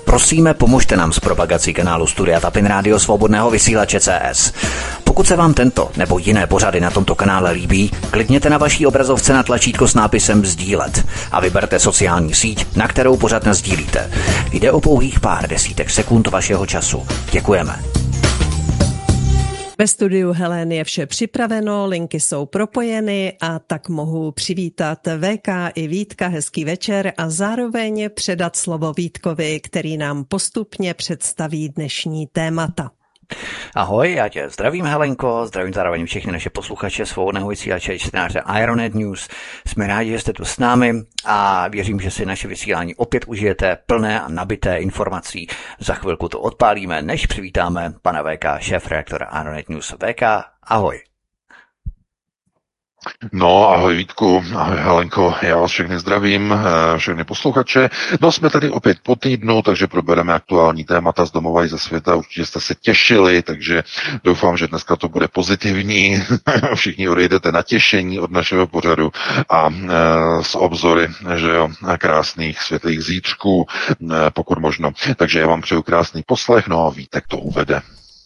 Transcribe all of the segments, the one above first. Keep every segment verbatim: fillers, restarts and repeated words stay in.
Prosíme, pomožte nám s propagací kanálu Studia Tapin Rádio Svobodného vysílače C S. Pokud se vám tento nebo jiné pořady na tomto kanále líbí, klikněte na vaší obrazovce na tlačítko s nápisem sdílet a vyberte sociální síť, na kterou pořad nasdílíte. Jde o pouhých pár desítek sekund vašeho času. Děkujeme. Ve studiu Helén je vše připraveno, linky jsou propojeny a tak mohu přivítat V K i Vítka, hezký večer a zároveň předat slovo Vítkovi, který nám postupně představí dnešní témata. Ahoj, já tě zdravím, Helenko, zdravím zároveň všechny naše posluchače Svobodného vysílače čtenáře Ironet News. Jsme rádi, že jste tu s námi a věřím, že si naše vysílání opět užijete plné a nabité informací. Za chvilku to odpálíme, než přivítáme pana V K, šéfredaktora Ironet News. V K, ahoj. No, ahoj Vítku, ahoj Helenko, já vás všechny zdravím, všechny posluchače. No, jsme tady opět po týdnu, takže probereme aktuální témata z domova i ze světa. Určitě jste se těšili, takže doufám, že dneska to bude pozitivní. Všichni odejdete na těšení od našeho pořadu a e, s obzory, že jo, krásných světlých zítřků, e, pokud možno. Takže já vám přeju krásný poslech, no a Vítek to uvede.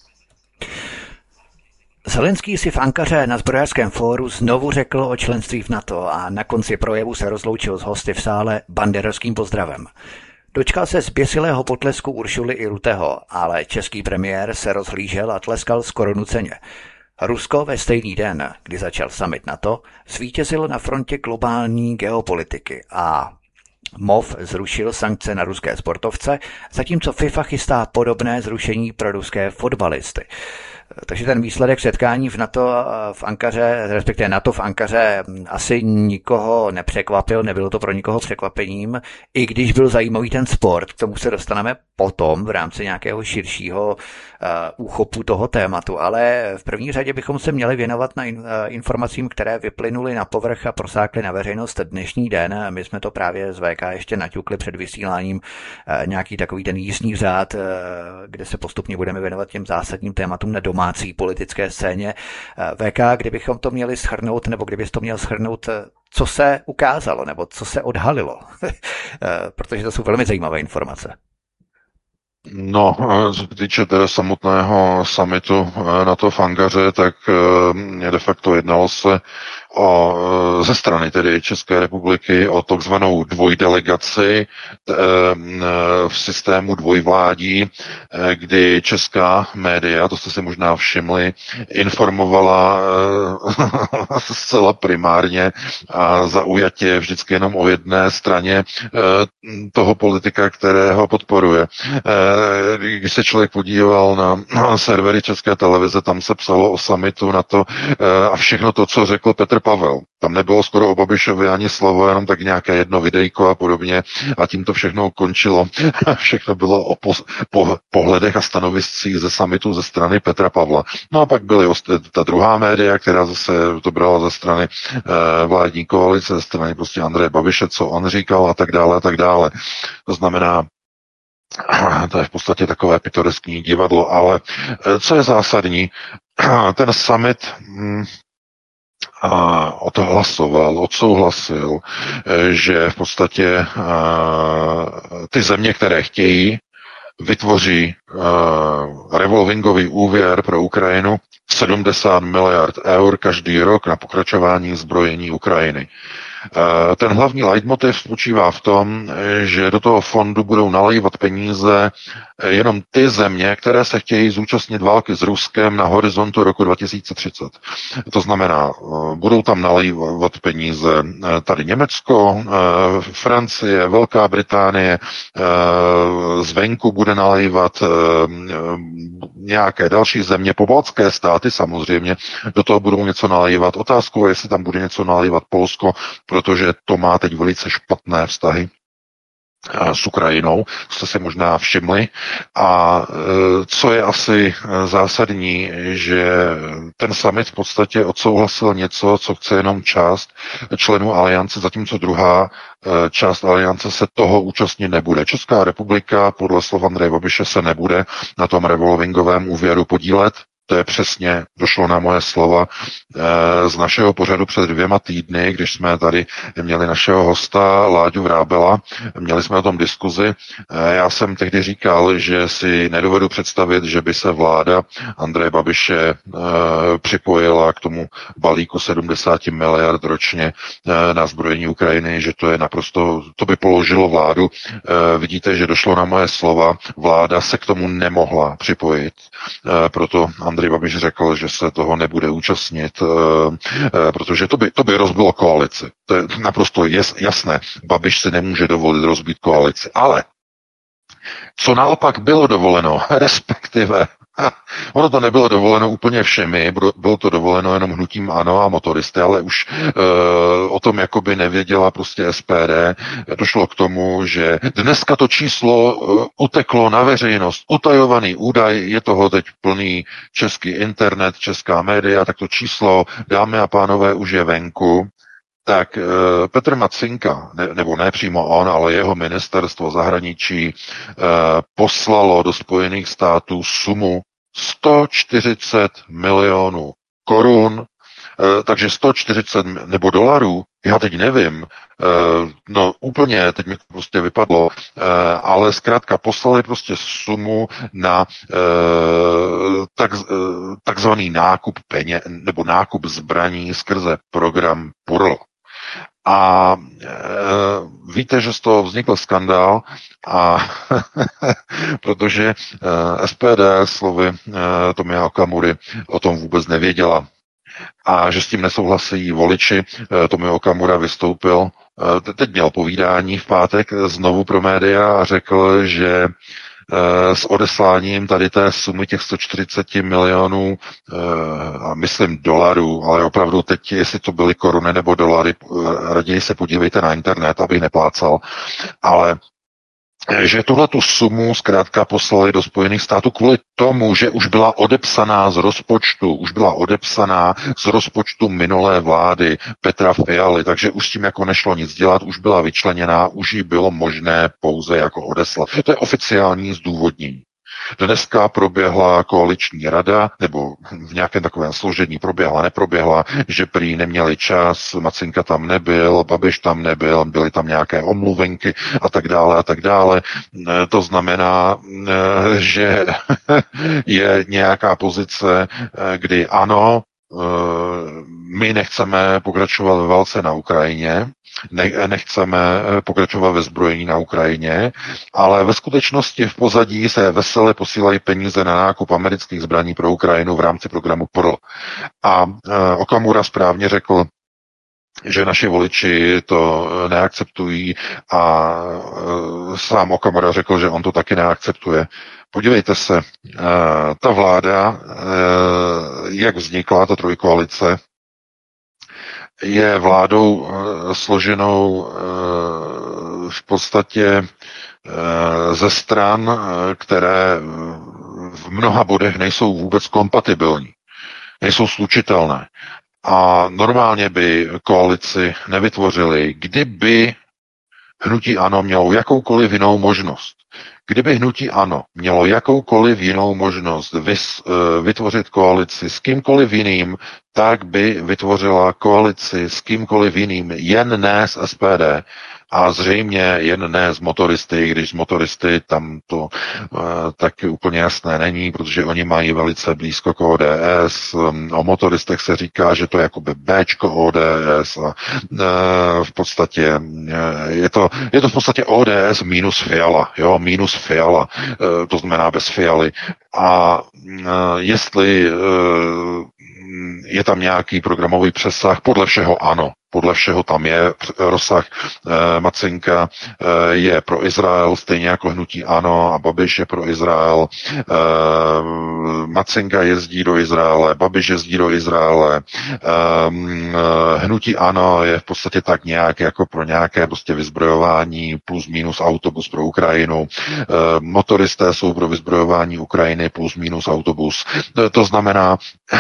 Zelenský si v Ankaře na zbrojařském fóru znovu řekl o členství v NATO a na konci projevu se rozloučil s hosty v sále banderovským pozdravem. Dočkal se zběsilého potlesku Uršuly i Rutého, ale český premiér se rozhlížel a tleskal skoro nuceně. Rusko ve stejný den, kdy začal summit NATO, zvítězilo na frontě globální geopolitiky a M O V zrušil sankce na ruské sportovce, zatímco FIFA chystá podobné zrušení pro ruské fotbalisty. Takže ten výsledek setkání v NATO v Ankaře, respektive NATO v Ankaře, asi nikoho nepřekvapil, nebylo to pro nikoho překvapením, i když byl zajímavý ten sport, k tomu se dostaneme potom v rámci nějakého širšího uh, úchopu toho tématu, ale v první řadě bychom se měli věnovat na in, uh, informacím, které vyplynuly na povrch a prosákly na veřejnost dnešní den. My jsme to právě z V K ještě naťukli před vysíláním, uh, nějaký takový ten jízdní řád, uh, kde se postupně budeme věnovat těm zásadním tématům na domácí politické scéně. V K, kdybychom to měli shrnout, nebo kdybys to měl shrnout, co se ukázalo, nebo co se odhalilo, protože to jsou velmi zajímavé informace. No, co se týče teda samotného summitu NATO v Ankaře, tak de facto jednalo se o, ze strany tedy České republiky o takzvanou dvojdelegaci v systému dvojvládí, kdy česká média, to jste si možná všimli, informovala zcela primárně a zaujatě vždycky jenom o jedné straně toho politika, kterého podporuje. Když se člověk podíval na servery České televize, tam se psalo o summitu NATO a všechno to, co řekl Petr Pavel. Tam nebylo skoro o Babišovi ani slovo, jenom tak nějaké jedno videjko a podobně a tím to všechno končilo. Všechno bylo o po, po, pohledech a stanoviscích ze summitu ze strany Petra Pavla. No a pak byly ta druhá média, která zase to brala ze strany eh, vládní koalice, ze strany prostě Andreje Babiše, co on říkal a tak dále a tak dále. To znamená, to je v podstatě takové pitoreskní divadlo, ale co je zásadní, ten summit hm, a odhlasoval, odsouhlasil, že v podstatě ty země, které chtějí, vytvoří revolvingový úvěr pro Ukrajinu sedmdesát miliard eur každý rok na pokračování zbrojení Ukrajiny. Ten hlavní leitmotiv spočívá v tom, že do toho fondu budou nalévat peníze jenom ty země, které se chtějí zúčastnit války s Ruskem na horizontu roku dva tisíce třicet. To znamená, budou tam nalévat peníze tady Německo, Francie, Velká Británie, zvenku bude nalévat nějaké další země, pobaltské státy samozřejmě, do toho budou něco nalévat. Otázkou je, jestli tam bude něco nalévat Polsko, protože to má teď velice špatné vztahy s Ukrajinou, to jste si možná všimli. A co je asi zásadní, že ten summit v podstatě odsouhlasil něco, co chce jenom část členů aliance, zatímco druhá část aliance se toho účastnit nebude. Česká republika podle slov Andreje Babiše se nebude na tom revolvingovém úvěru podílet. To je přesně, došlo na moje slova z našeho pořadu před dvěma týdny, když jsme tady měli našeho hosta Láďu Vrábela, měli jsme o tom diskuzi. Já jsem tehdy říkal, že si nedovedu představit, že by se vláda Andreje Babiše připojila k tomu balíku sedmdesát miliard ročně na zbrojení Ukrajiny, že to je naprosto, to by položilo vládu. Vidíte, že došlo na moje slova, vláda se k tomu nemohla připojit, proto Andrej Babiš řekl, že se toho nebude účastnit, protože to by, to by rozbilo koalici. To je naprosto jasné. Babiš si nemůže dovolit rozbít koalici. Ale co naopak bylo dovoleno, respektive ono to nebylo dovoleno úplně všemi, bylo to dovoleno jenom hnutím ANO a motoristy, ale už e, o tom jakoby nevěděla prostě S P D. Došlo k tomu, že dneska to číslo e, uteklo na veřejnost. Utajovaný údaj, je toho teď plný český internet, česká média, tak to číslo, dámy a pánové, už je venku. Tak e, Petr Macinka, ne, nebo ne přímo on, ale jeho ministerstvo zahraničí e, poslalo do Spojených států sumu sto čtyřicet milionů korun, e, takže sto čtyřicet nebo dolarů, já teď nevím, e, no úplně, teď mi to prostě vypadlo, e, ale zkrátka poslali prostě sumu na e, tak, e, takzvaný nákup peněz, nebo nákup zbraní skrze program P U R L. A e, víte, že z toho vznikl skandál, a protože e, S P D slovy e, Tomia Okamury o tom vůbec nevěděla. A že s tím nesouhlasí voliči, e, Tomio Okamura vystoupil, e, teď měl povídání v pátek znovu pro média a řekl, že s odesláním tady té sumy těch sto čtyřicet milionů, a myslím dolarů, ale opravdu teď, jestli to byly koruny nebo dolary, raději se podívejte na internet, abych neplácal, ale že tuhle tu sumu zkrátka poslali do Spojených států kvůli tomu, že už byla odepsaná z rozpočtu, už byla odepsaná z rozpočtu minulé vlády Petra Fialy, takže už s tím jako nešlo nic dělat, už byla vyčleněná, už ji bylo možné pouze jako odeslat. To je oficiální zdůvodnění. Dneska proběhla koaliční rada, nebo v nějakém takovém složení proběhla, neproběhla, že prý neměli čas, Macinka tam nebyl, Babiš tam nebyl, byly tam nějaké omluvenky a tak dále a tak dále. To znamená, že je nějaká pozice, kdy ano, my nechceme pokračovat ve válce na Ukrajině, nechceme pokračovat ve zbrojení na Ukrajině, ale ve skutečnosti v pozadí se vesele posílají peníze na nákup amerických zbraní pro Ukrajinu v rámci programu P R L. A Okamura správně řekl, že naši voliči to neakceptují, a sám Okamura řekl, že on to taky neakceptuje. Podívejte se, ta vláda, jak vznikla ta trojkoalice, je vládou složenou v podstatě ze stran, které v mnoha bodech nejsou vůbec kompatibilní, nejsou slučitelné. A normálně by koalici nevytvořili, kdyby hnutí ANO mělo jakoukoliv jinou možnost. Kdyby hnutí ANO mělo jakoukoliv jinou možnost vys, vytvořit koalici s kýmkoliv jiným, tak by vytvořila koalici s kýmkoliv jiným, jen ne s S P D. A zřejmě jen ne z motoristy, když z motoristy tam to uh, taky úplně jasné není, protože oni mají velice blízko k O D S. Um, o motoristech se říká, že to je jakoby Bčko O D S. A, uh, v podstatě uh, je, to, je to v podstatě O D S minus Fiala, jo, minus Fiala, uh, to znamená bez Fialy. A uh, jestli uh, je tam nějaký programový přesah, podle všeho ano. Podle všeho tam je rozsah. E, Macinka e, je pro Izrael, stejně jako hnutí ANO, a Babiš je pro Izrael. E, Macinka jezdí do Izraele, Babiš jezdí do Izraele. E, hnutí ANO je v podstatě tak nějak jako pro nějaké prostě vyzbrojování plus minus autobus pro Ukrajinu. E, motoristé jsou pro vyzbrojování Ukrajiny plus minus autobus. E, to znamená,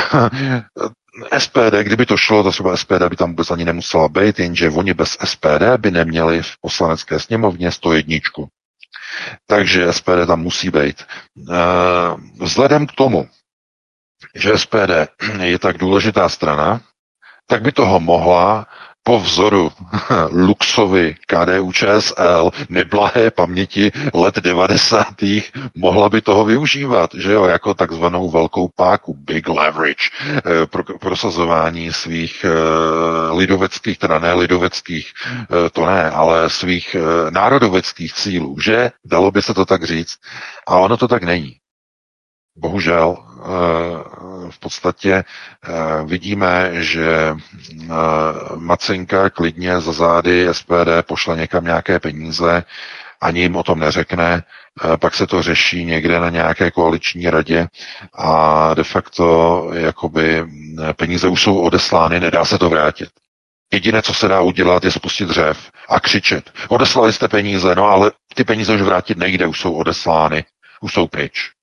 S P D, kdyby to šlo, to třeba S P D by tam vůbec ani nemusela být, jenže oni bez S P D by neměli v poslanecké sněmovně sto jedna. Takže S P D tam musí být. Vzhledem k tomu, že S P D je tak důležitá strana, tak by toho mohla po vzoru Luxovy K D U Č S L neblahé paměti let devadesátých mohla by toho využívat, že jo, jako takzvanou velkou páku, big leverage, pro prosazování svých lidoveckých, teda ne lidoveckých, to ne, ale svých národoveckých cílů, že? Dalo by se to tak říct. A ono to tak není. Bohužel v podstatě vidíme, že Macinka klidně za zády S P D pošle někam nějaké peníze, ani jim o tom neřekne, pak se to řeší někde na nějaké koaliční radě a de facto jakoby peníze už jsou odeslány, nedá se to vrátit. Jediné, co se dá udělat, je spustit řev a křičet. Odeslali jste peníze, no ale ty peníze už vrátit nejde, už jsou odeslány, už jsou pryč.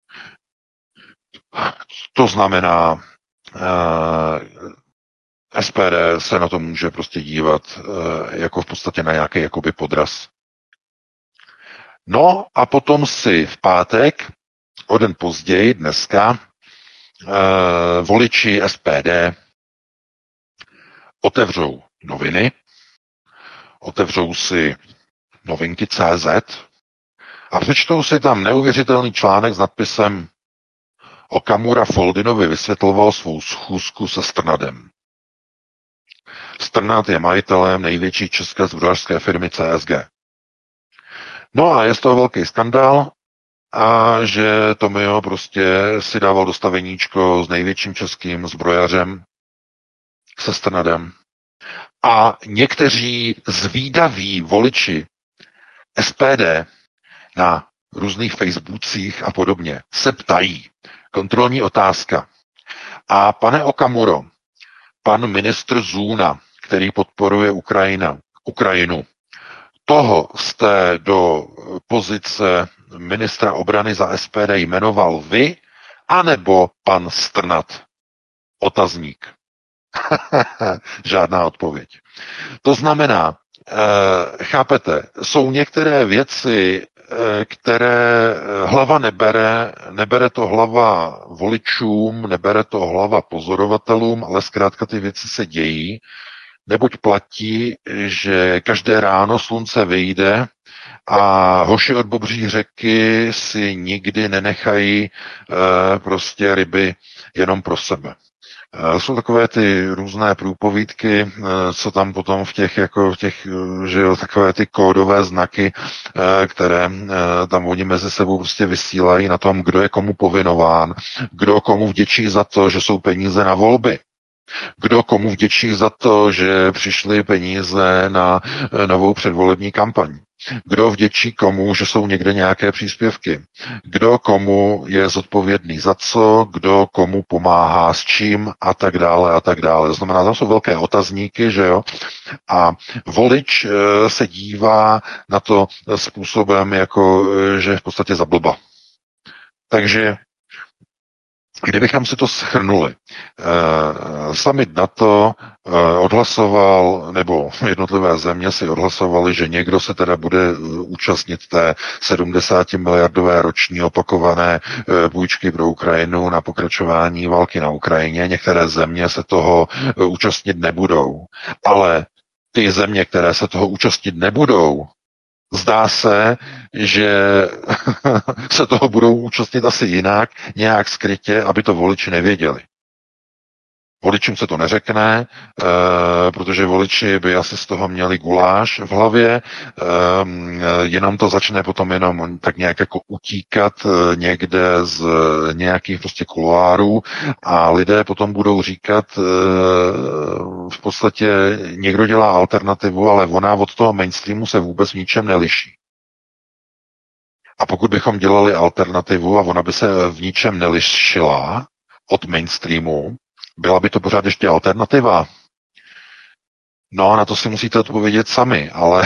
To znamená, eh, S P D se na to může prostě dívat eh, jako v podstatě na nějaký jakoby podraz. No a potom si v pátek, o den později, dneska, eh, voliči S P D otevřou noviny, otevřou si novinky tečka cé zet a přečtou si tam neuvěřitelný článek s nadpisem Okamura Foldinovi vysvětloval svou schůzku se Strnadem. Strnad je majitelem největší české zbrojařské firmy C S G. No a je z toho velký skandál, a že Tomio prostě si dával dostaveníčko s největším českým zbrojařem se Strnadem. A někteří zvídaví voliči S P D na různých Facebookcích a podobně se ptají. Kontrolní otázka. A pane Okamuro, pan ministr Zůna, který podporuje Ukrajina, Ukrajinu, toho jste do pozice ministra obrany za S P D jmenoval vy, anebo pan Strnad? Otazník. Žádná odpověď. To znamená, eh, chápete, jsou některé věci, které hlava nebere, nebere to hlava voličům, nebere to hlava pozorovatelům, ale zkrátka ty věci se dějí, neboť platí, že každé ráno slunce vyjde a hoši od Bobří řeky si nikdy nenechají e, prostě ryby jenom pro sebe. Jsou takové ty různé průpovídky, co tam potom v těch, jako v těch, že jo, takové ty kódové znaky, které tam oni mezi sebou prostě vysílají na tom, kdo je komu povinován, kdo komu vděčí za to, že jsou peníze na volby. Kdo komu vděčí za to, že přišly peníze na novou předvolební kampaň. Kdo vděčí komu, že jsou někde nějaké příspěvky. Kdo komu je zodpovědný za co, kdo komu pomáhá s čím a tak dále a tak dále. To znamená, tam jsou velké otazníky, že jo. A volič se dívá na to způsobem, jako že v podstatě za blba. Takže kdybychom si to shrnuli, eh, summit NATO eh, odhlasoval, nebo jednotlivé země si odhlasovali, že někdo se teda bude účastnit té sedmdesát miliardové roční opakované eh, půjčky pro Ukrajinu na pokračování války na Ukrajině. Některé země se toho eh, účastnit nebudou. Ale ty země, které se toho účastnit nebudou, zdá se, že se toho budou účastnit asi jinak, nějak skrytě, aby to voliči nevěděli. Voličům se to neřekne, e, protože voliči by asi z toho měli guláš v hlavě, e, jenom to začne potom jenom tak nějak jako utíkat e, někde z nějakých prostě kuloárů a lidé potom budou říkat, e, v podstatě někdo dělá alternativu, ale ona od toho mainstreamu se vůbec v ničem neliší. A pokud bychom dělali alternativu a ona by se v ničem nelišila od mainstreamu, byla by to pořád ještě alternativa? No, na to si musíte odpovědět sami, ale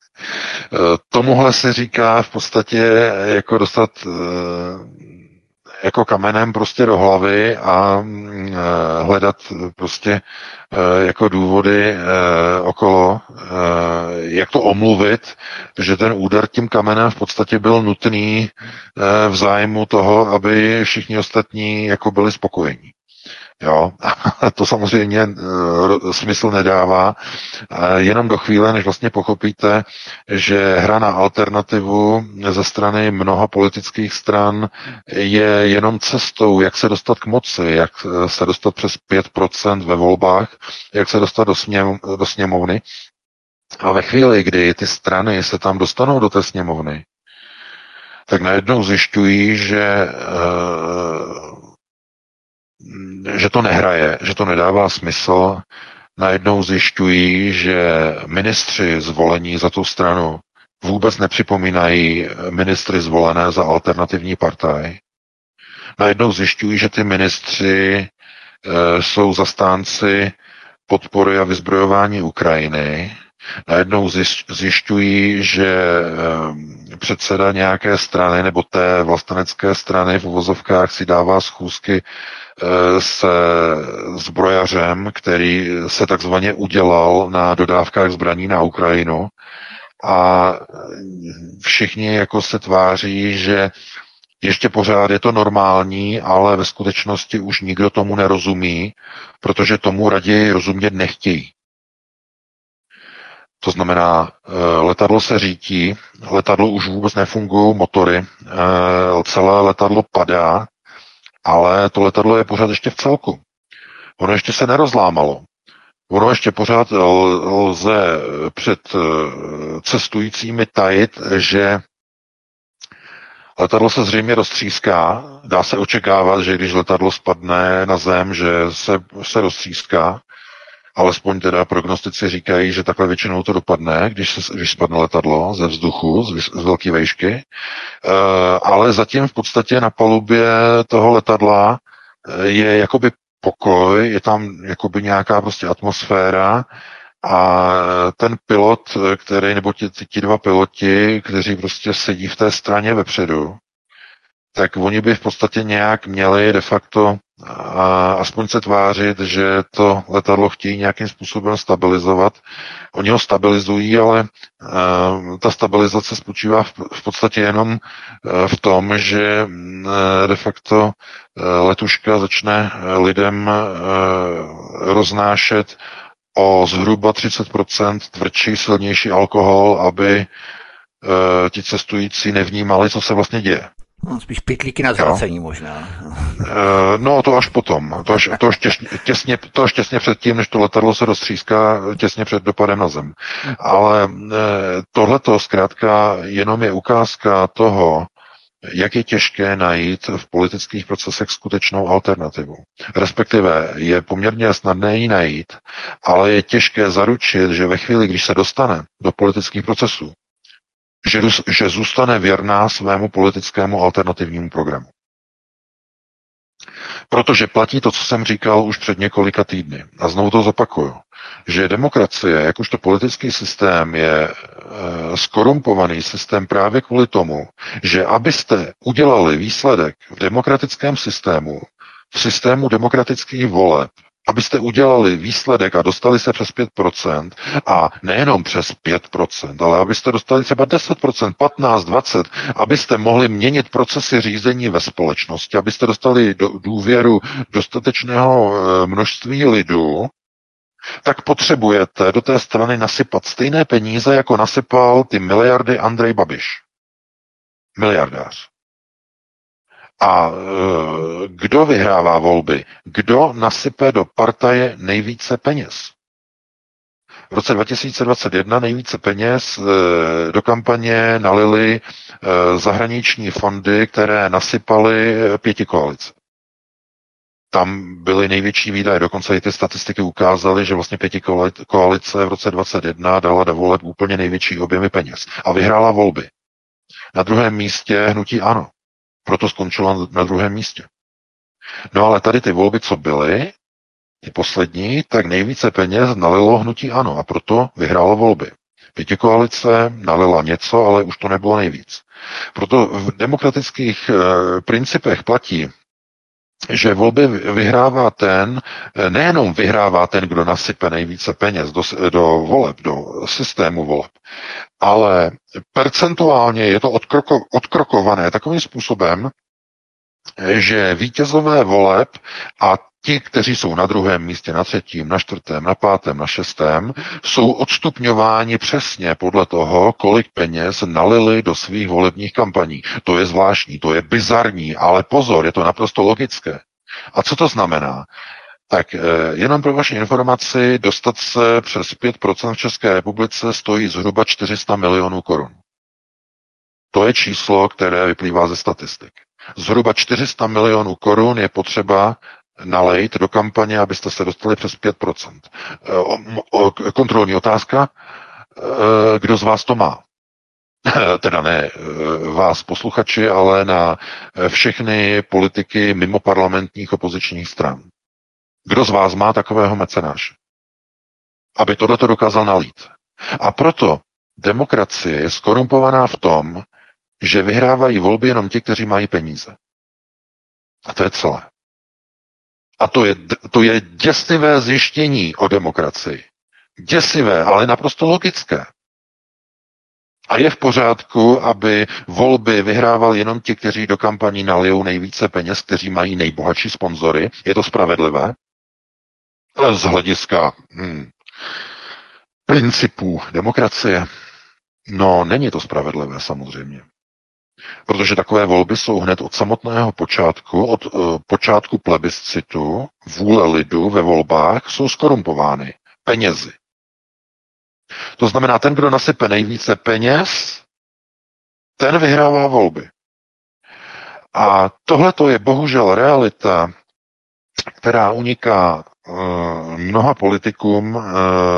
tomuhle se říká v podstatě jako dostat jako kamenem prostě do hlavy a hledat prostě jako důvody okolo, jak to omluvit, že ten úder tím kamenem v podstatě byl nutný v zájmu toho, aby všichni ostatní jako byli spokojení. Jo, to samozřejmě uh, smysl nedává, uh, jenom do chvíle, než vlastně pochopíte, že hra na alternativu ze strany mnoha politických stran je jenom cestou, jak se dostat k moci, jak se dostat přes pět procent ve volbách, jak se dostat do, sněm, do sněmovny. A ve chvíli, kdy ty strany se tam dostanou do té sněmovny, tak najednou zjišťují, že uh, že to nehraje, že to nedává smysl. Najednou zjišťují, že ministři zvolení za tu stranu vůbec nepřipomínají ministry zvolené za alternativní partaj. Najednou zjišťují, že ty ministři e, jsou zastánci podpory a vyzbrojování Ukrajiny. Najednou zjišťují, že předseda nějaké strany nebo té vlastenecké strany v uvozovkách si dává schůzky se zbrojařem, který se takzvaně udělal na dodávkách zbraní na Ukrajinu a všichni jako se tváří, že ještě pořád je to normální, ale ve skutečnosti už nikdo tomu nerozumí, protože tomu raději rozumět nechtějí. To znamená, letadlo se řítí, letadlo už vůbec nefungují motory, celé letadlo padá, ale to letadlo je pořád ještě v celku. Ono ještě se nerozlámalo. Ono ještě pořád lze před cestujícími tajit, že letadlo se zřejmě roztříská. Dá se očekávat, že když letadlo spadne na zem, že se, se roztříská. Alespoň teda prognostici říkají, že takhle většinou to dopadne, když, se, když spadne letadlo ze vzduchu, z, z velké vejšky. E, ale zatím v podstatě na palubě toho letadla je jakoby pokoj, je tam jakoby nějaká prostě atmosféra a ten pilot, který, nebo ti, ti dva piloti, kteří prostě sedí v té straně vepředu, tak oni by v podstatě nějak měli de facto a aspoň se tvářit, že to letadlo chtějí nějakým způsobem stabilizovat. Oni ho stabilizují, ale uh, ta stabilizace spočívá v, v podstatě jenom uh, v tom, že uh, de facto uh, letuška začne lidem uh, roznášet o zhruba třicet procent tvrdší, silnější alkohol, aby uh, ti cestující nevnímali, co se vlastně děje. No, spíš pytlíky na zvracení možná. No, to až potom. To až, to až, těsně, těsně, to až těsně před tím, než to letadlo se roztříská, těsně před dopadem na zem. Ale tohleto zkrátka jenom je ukázka toho, jak je těžké najít v politických procesech skutečnou alternativu. Respektive je poměrně snadné ji najít, ale je těžké zaručit, že ve chvíli, když se dostane do politických procesů, Že, že zůstane věrná svému politickému alternativnímu programu. Protože platí to, co jsem říkal už před několika týdny. A znovu to zopakuju. Že demokracie, jakožto politický systém, je e, skorumpovaný systém právě kvůli tomu, že abyste udělali výsledek v demokratickém systému, v systému demokratických voleb, abyste udělali výsledek a dostali se přes pět procent a nejenom přes pět procent, ale abyste dostali třeba deset procent, patnáct, dvacet, abyste mohli měnit procesy řízení ve společnosti, abyste dostali do, důvěru dostatečného množství lidu, tak potřebujete do té strany nasypat stejné peníze, jako nasypal ty miliardy Andrej Babiš. Miliardář. A e, kdo vyhrává volby? Kdo nasype do partaje nejvíce peněz? V roce dva tisíce dvacet jedna nejvíce peněz e, do kampaně nalily e, zahraniční fondy, které nasypaly pětikoalice. Tam byly největší výdaje, dokonce i ty statistiky ukázaly, že vlastně pětikoalice v roce dvacet jedna dala do voleb úplně největší objemy peněz a vyhrála volby. Na druhém místě hnutí ANO. Proto skončilo na druhém místě. No ale tady ty volby, co byly, ty poslední, tak nejvíce peněz nalilo hnutí ANO a proto vyhrálo volby. Pětikoalice nalila něco, ale už to nebylo nejvíc. Proto v demokratických e, principech platí, že volby vyhrává ten, nejenom vyhrává ten, kdo nasype nejvíce peněz do, do voleb, do systému voleb, ale percentuálně je to odkroko, odkrokované takovým způsobem, že vítězové voleb a ti, kteří jsou na druhém místě, na třetím, na čtvrtém, na pátém, na šestém, jsou odstupňováni přesně podle toho, kolik peněz nalili do svých volebních kampaní. To je zvláštní, to je bizarní, ale pozor, je to naprosto logické. A co to znamená? Tak jenom pro vaši informaci, dostat se přes pět procent v České republice stojí zhruba čtyři sta milionů korun. To je číslo, které vyplývá ze statistik. Zhruba čtyři sta milionů korun je potřeba nalejt do kampaně, abyste se dostali přes pět procent. Kontrolní otázka, kdo z vás to má? Teda ne vás posluchači, ale na všechny politiky mimo parlamentních opozičních stran. Kdo z vás má takového mecenáše? Aby tohleto dokázal nalít. A proto demokracie je skorumpovaná v tom, že vyhrávají volby jenom ti, kteří mají peníze. A to je celé. A to je, to je děsivé zjištění o demokracii. Děsivé, ale naprosto logické. A je v pořádku, aby volby vyhrával jenom ti, kteří do kampaní nalijou nejvíce peněz, kteří mají nejbohatší sponzory. Je to spravedlivé? Z hlediska hmm, principů demokracie. No, není to spravedlivé samozřejmě. Protože takové volby jsou hned od samotného počátku, od uh, počátku plebiscitu, vůle lidu ve volbách, jsou skorumpovány penězi. To znamená, ten, kdo nasype nejvíce peněz, ten vyhrává volby. A tohle to je bohužel realita, která uniká uh, mnoha politikům uh,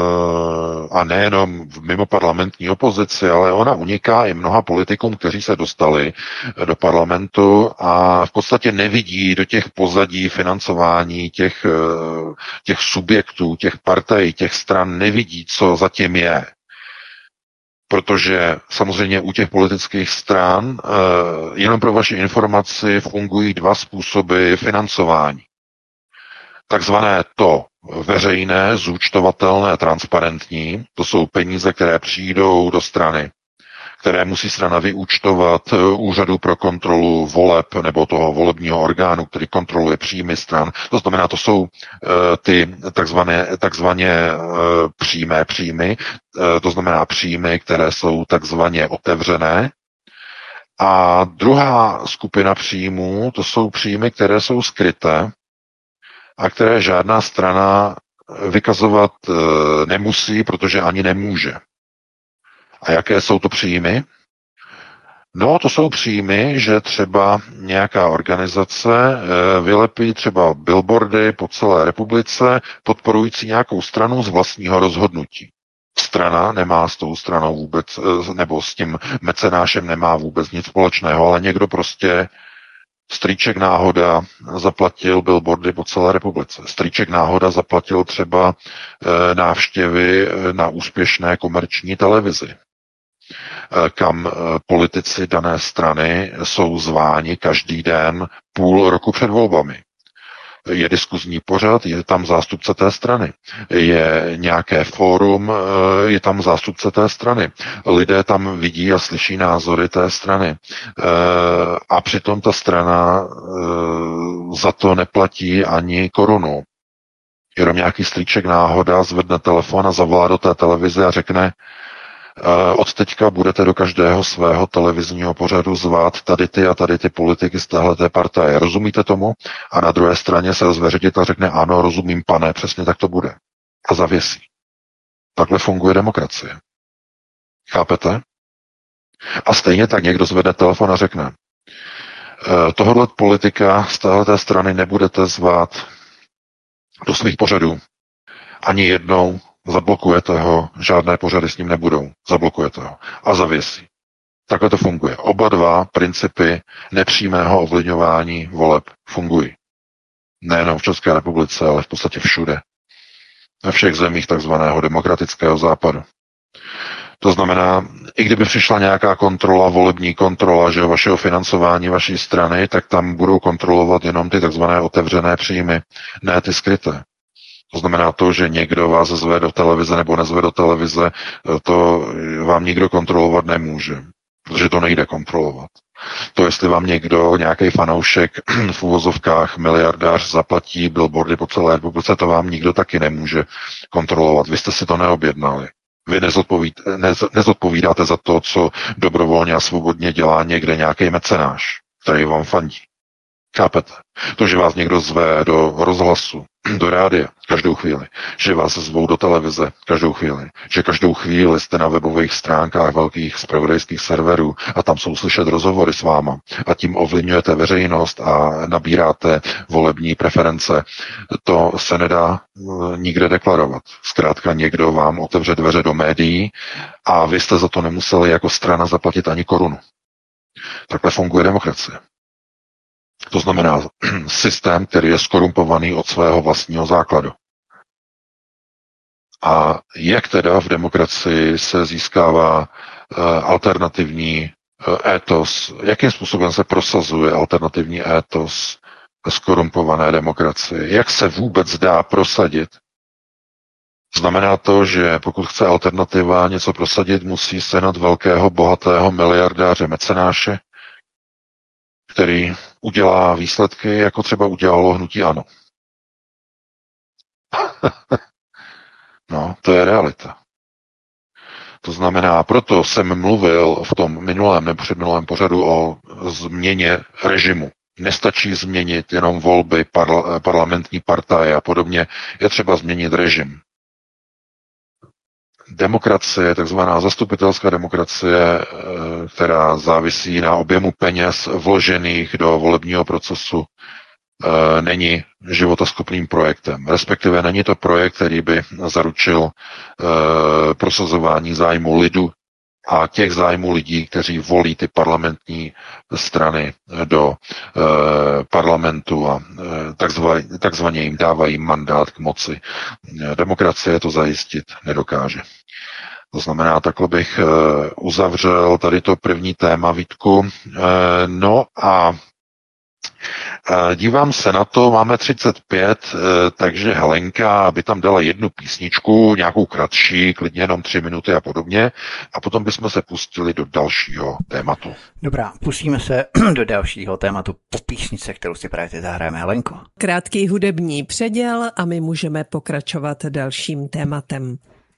a nejenom v mimoparlamentní opozici, ale ona uniká i mnoha politikům, kteří se dostali do parlamentu a v podstatě nevidí do těch pozadí financování těch, uh, těch subjektů, těch partají, těch stran, nevidí, co zatím je. Protože samozřejmě u těch politických stran, uh, jenom pro vaši informaci, fungují dva způsoby financování. Takzvané to veřejné, zúčtovatelné, transparentní, to jsou peníze, které přijdou do strany, které musí strana vyúčtovat úřadu pro kontrolu voleb nebo toho volebního orgánu, který kontroluje příjmy stran. To znamená, to jsou uh, ty takzvané, takzvaně uh, přímé příjmy, uh, to znamená příjmy, které jsou takzvaně otevřené. A druhá skupina příjmů, to jsou příjmy, které jsou skryté, a které žádná strana vykazovat e, nemusí, protože ani nemůže. A jaké jsou to příjmy? No, to jsou příjmy, že třeba nějaká organizace e, vylepí třeba billboardy po celé republice podporující nějakou stranu z vlastního rozhodnutí. Strana nemá s tou stranou vůbec, e, nebo s tím mecenášem nemá vůbec nic společného, ale někdo prostě Strýček náhoda zaplatil billboardy po celé republice. Strýček náhoda zaplatil třeba e, návštěvy na úspěšné komerční televizi, e, kam e, politici dané strany jsou zváni každý den půl roku před volbami. Je diskuzní pořad, je tam zástupce té strany. Je nějaké fórum, je tam zástupce té strany. Lidé tam vidí a slyší názory té strany. A přitom ta strana za to neplatí ani korunu. Jenom nějaký strýček náhoda zvedne telefon a zavolá do té televize a řekne: od teďka budete do každého svého televizního pořadu zvát tady ty a tady ty politiky z téhleté partaje. Rozumíte tomu? A na druhé straně se rozve ředitel a řekne: ano, rozumím, pane, přesně tak to bude. A zavěsí. Takhle funguje demokracie. Chápete? A stejně tak někdo zvedne telefon a řekne: tohohle politika z téhleté strany nebudete zvát do svých pořadů ani jednou. Zablokujete ho, žádné pořady s ním nebudou. Zablokujete ho a zavěsí. Takhle to funguje. Oba dva principy nepřímého ovlivňování voleb fungují. Nejenom v České republice, ale v podstatě všude. Ve všech zemích takzvaného demokratického západu. To znamená, i kdyby přišla nějaká kontrola, volební kontrola, že vašeho financování vaší strany, tak tam budou kontrolovat jenom ty takzvané otevřené příjmy, ne ty skryté. To znamená to, že někdo vás zve do televize nebo nezve do televize, to vám nikdo kontrolovat nemůže, protože to nejde kontrolovat. To, jestli vám někdo, nějaký fanoušek v uvozovkách miliardář zaplatí billboardy po celé republice, to vám nikdo taky nemůže kontrolovat. Vy jste si to neobjednali. Vy nezodpovíd, nez, nezodpovídáte za to, co dobrovolně a svobodně dělá někde nějaký mecenáš, který vám fandí. Chápete? To, že vás někdo zve do rozhlasu, do rádia každou chvíli, že vás zvou do televize každou chvíli, že každou chvíli jste na webových stránkách velkých zpravodajských serverů a tam jsou slyšet rozhovory s váma a tím ovlivňujete veřejnost a nabíráte volební preference, to se nedá nikde deklarovat. Zkrátka někdo vám otevře dveře do médií a vy jste za to nemuseli jako strana zaplatit ani korunu. Takhle funguje demokracie. To znamená systém, který je skorumpovaný od svého vlastního základu. A jak teda v demokracii se získává uh, alternativní uh, étos, jakým způsobem se prosazuje alternativní étos ve skorumpované demokracii, jak se vůbec dá prosadit? Znamená to, že pokud chce alternativa něco prosadit, musí sehnat velkého, bohatého miliardáře mecenáše, který udělá výsledky, jako třeba udělalo hnutí ANO. No, to je realita. To znamená, proto jsem mluvil v tom minulém nebo předminulém pořadu o změně režimu. Nestačí změnit jenom volby, parla- parlamentní partaje a podobně. Je třeba změnit režim. Demokracie, takzvaná zastupitelská demokracie, která závisí na objemu peněz vložených do volebního procesu, není životaschopným projektem. Respektive není to projekt, který by zaručil prosazování zájmu lidu a těch zájmů lidí, kteří volí ty parlamentní strany do parlamentu a takzvaně, takzvaně jim dávají mandát k moci. Demokracie to zajistit nedokáže. To znamená, takhle bych uzavřel tady to první téma, Vítku. No a dívám se na to, máme třicet pět, takže Helenka by tam dala jednu písničku, nějakou kratší, klidně jenom tři minuty a podobně, a potom bychom se pustili do dalšího tématu. Dobrá, pustíme se do dalšího tématu po písnice, kterou si právě teď zahráme. Helenko. Krátký hudební předěl a my můžeme pokračovat dalším tématem.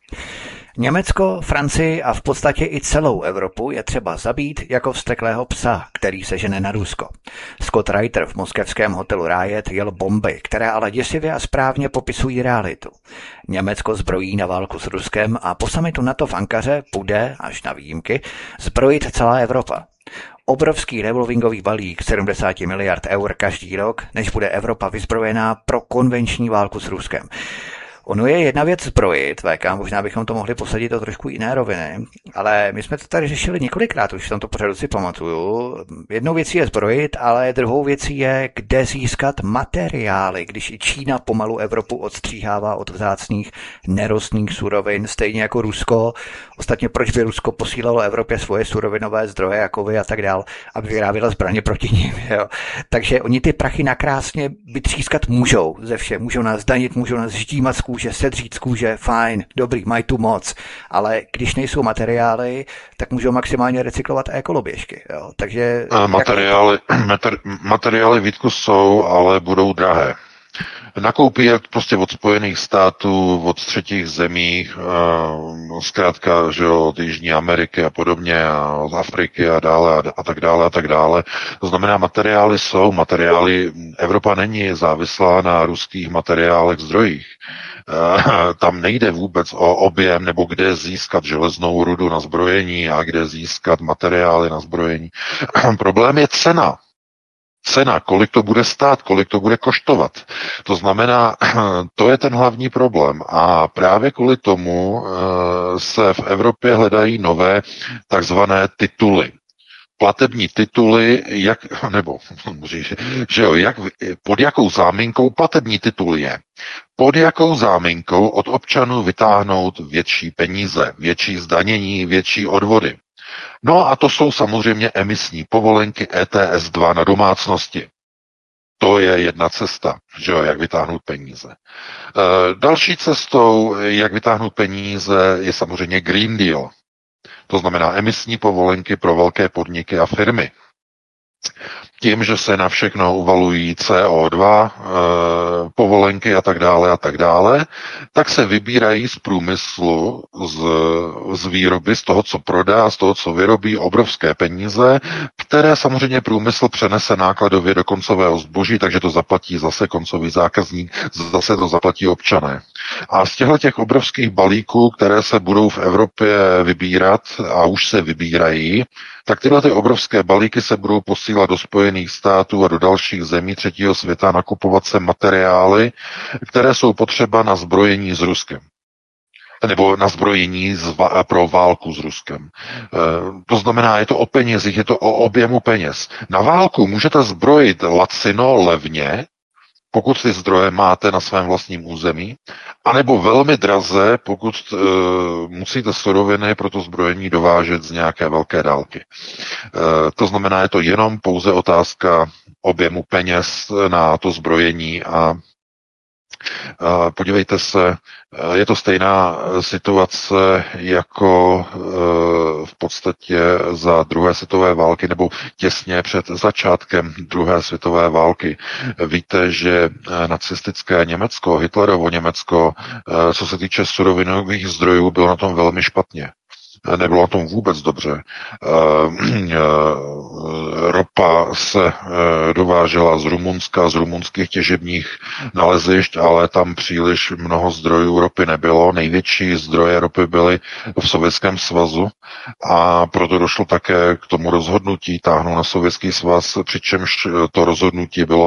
Německo, Francii a v podstatě i celou Evropu je třeba zabít jako vzteklého psa, který se žene na Rusko. Scott Reiter v moskevském hotelu Riot jel bomby, které ale děsivě a správně popisují realitu. Německo zbrojí na válku s Ruskem a po summitu NATO v Ankaře bude, až na výjimky, zbrojit celá Evropa. Obrovský revolvingový balík sedmdesát miliard eur každý rok, než bude Evropa vyzbrojená pro konvenční válku s Ruskem. Ono je jedna věc zbrojit, V K, možná bychom to mohli posadit do trošku jiné roviny, ale my jsme to tady řešili několikrát, už v tomto pořadu si pamatuju. Jednou věcí je zbrojit, ale druhou věcí je, kde získat materiály, když i Čína pomalu Evropu odstříhává od vzácných nerostných surovin, stejně jako Rusko. Ostatně proč by Rusko posílalo Evropě svoje surovinové zdroje, jako vy a tak dál, aby vyráběla zbraně proti nim. Jo. Takže oni ty prachy nakrásně vytřískat můžou ze vše, můžou nás danit, můžou nás ždímat z kůže, sedřít z kůže, fajn, dobrý, mají tu moc, ale když nejsou materiály, tak můžou maximálně recyklovat ekoloběžky. Jo. Takže materiály, jak... materiály Vítku jsou, ale budou drahé. Nakoupí je prostě od Spojených států, od třetích zemích, zkrátka, že od Jižní Ameriky a podobně, a od Afriky a dále a, a tak dále a tak dále. To znamená, materiály jsou, materiály, Evropa není závislá na ruských materiálech, zdrojích. Tam nejde vůbec o objem nebo kde získat železnou rudu na zbrojení a kde získat materiály na zbrojení. Problém je cena. Cena, kolik to bude stát, kolik to bude koštovat. To znamená, to je ten hlavní problém. A právě kvůli tomu se v Evropě hledají nové takzvané tituly. platební tituly, jak, nebo, že jo, jak, pod jakou záminkou platební titul je. Pod jakou záminkou od občanů vytáhnout větší peníze, větší zdanění, větší odvody. No a to jsou samozřejmě emisní povolenky E T S dva na domácnosti. To je jedna cesta, že jo, jak vytáhnout peníze. E, další cestou, jak vytáhnout peníze, je samozřejmě Green Deal. To znamená emisní povolenky pro velké podniky a firmy. Tím, že se na všechno uvalují C O dva, e, povolenky a tak dále a tak dále, tak se vybírají z průmyslu, z, z výroby, z toho, co prodá, z toho, co vyrobí, obrovské peníze, které samozřejmě průmysl přenese nákladově do koncového zboží, takže to zaplatí zase koncový zákazník, zase to zaplatí občané. A z těchto těch obrovských balíků, které se budou v Evropě vybírat a už se vybírají, tak tyhle ty obrovské balíky se budou posílat do Spojených států a do dalších zemí třetího světa, nakupovat se materiály, které jsou potřeba na zbrojení s Ruskem. Nebo na zbrojení pro válku s Ruskem. E, to znamená, je to o penězích, je to o objemu peněz. Na válku můžete zbrojit lacino, levně, pokud ty zdroje máte na svém vlastním území, anebo velmi draze, pokud e, musíte suroviny pro to zbrojení dovážet z nějaké velké dálky. E, to znamená, je to jenom pouze otázka objemu peněz na to zbrojení a podívejte se, je to stejná situace jako v podstatě za druhé světové války nebo těsně před začátkem druhé světové války. Víte, že nacistické Německo, Hitlerovo Německo, co se týče surovinových zdrojů, bylo na tom velmi špatně. Nebylo na tom vůbec dobře. Ropa se dovážela z Rumunska, z rumunských těžebních nalezišť, ale tam příliš mnoho zdrojů ropy nebylo. Největší zdroje ropy byly v Sovětském svazu a proto došlo také k tomu rozhodnutí táhnout na Sovětský svaz, přičemž to rozhodnutí bylo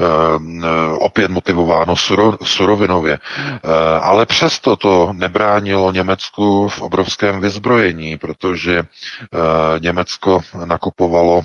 opět motivováno surovinově. Ale přesto to nebránilo Německu v obrovském vyzbrojení, protože uh, Německo nakupovalo uh,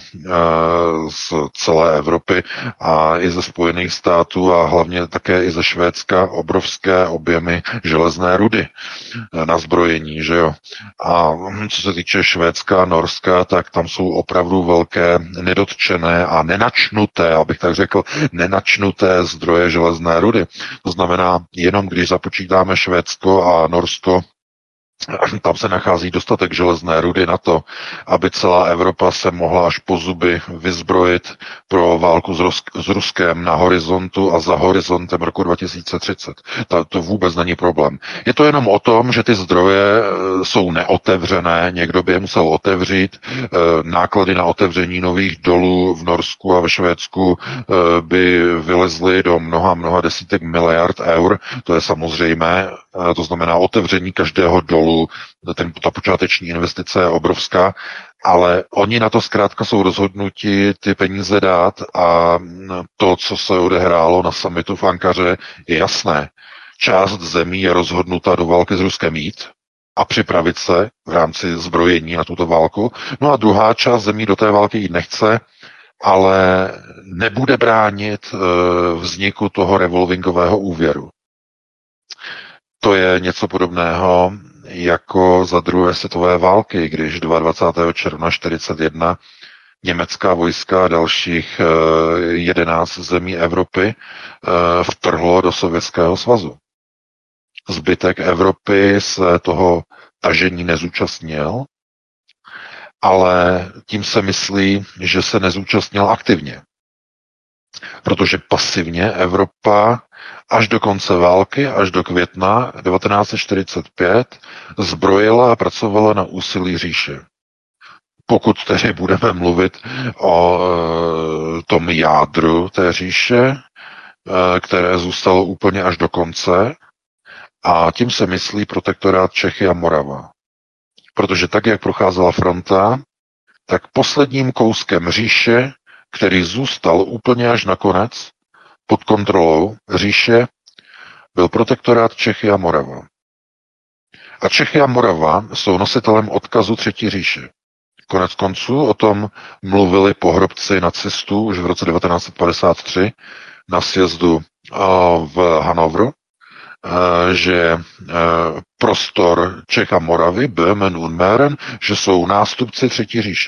z celé Evropy a i ze Spojených států a hlavně také i ze Švédska obrovské objemy železné rudy uh, na zbrojení, že jo. A co se týče Švédska a Norska, tak tam jsou opravdu velké nedotčené a nenačnuté, abych tak řekl, nenačnuté zdroje železné rudy. To znamená, jenom když započítáme Švédsko a Norsko, tam se nachází dostatek železné rudy na to, aby celá Evropa se mohla až po zuby vyzbrojit pro válku s, Rus- s Ruskem na horizontu a za horizontem roku dva tisíce třicet. To, to vůbec není problém. Je to jenom o tom, že ty zdroje jsou neotevřené, někdo by je musel otevřít, náklady na otevření nových dolů v Norsku a ve Švédsku by vylezly do mnoha, mnoha desítek miliard eur, to je samozřejmé, to znamená otevření každého dolu, ten, ta počáteční investice je obrovská, ale oni na to zkrátka jsou rozhodnuti ty peníze dát a to, co se odehrálo na summitu v Ankaře, je jasné. Část zemí je rozhodnuta do války s Ruskem jít a připravit se v rámci zbrojení na tuto válku, no a druhá část zemí do té války jít nechce, ale nebude bránit vzniku toho revolvingového úvěru. To je něco podobného jako za druhé světové války, když dvacátého druhého června čtyřicet jedna německá vojska a dalších jedenáct zemí Evropy vtrhlo do Sovětského svazu. Zbytek Evropy se toho tažení nezúčastnil, ale tím se myslí, že se nezúčastnil aktivně. Protože pasivně Evropa až do konce války, až do května devatenáct set čtyřicet pět zbrojila a pracovala na úsilí říše. Pokud tedy budeme mluvit o e, tom jádru té říše, e, které zůstalo úplně až do konce, a tím se myslí protektorát Čechy a Morava. Protože tak, jak procházela fronta, tak posledním kouskem říše, který zůstal úplně až nakonec pod kontrolou říše, byl protektorát Čechy a Morava. A Čechy a Morava jsou nositelem odkazu Třetí říše. Konec konců o tom mluvili pohrobci nacistů už v roce devatenáct set padesát tři na sjezdu v Hanovru, že prostor Čech a Moravy, Böhmen und Mähren, že jsou nástupci Třetí říše.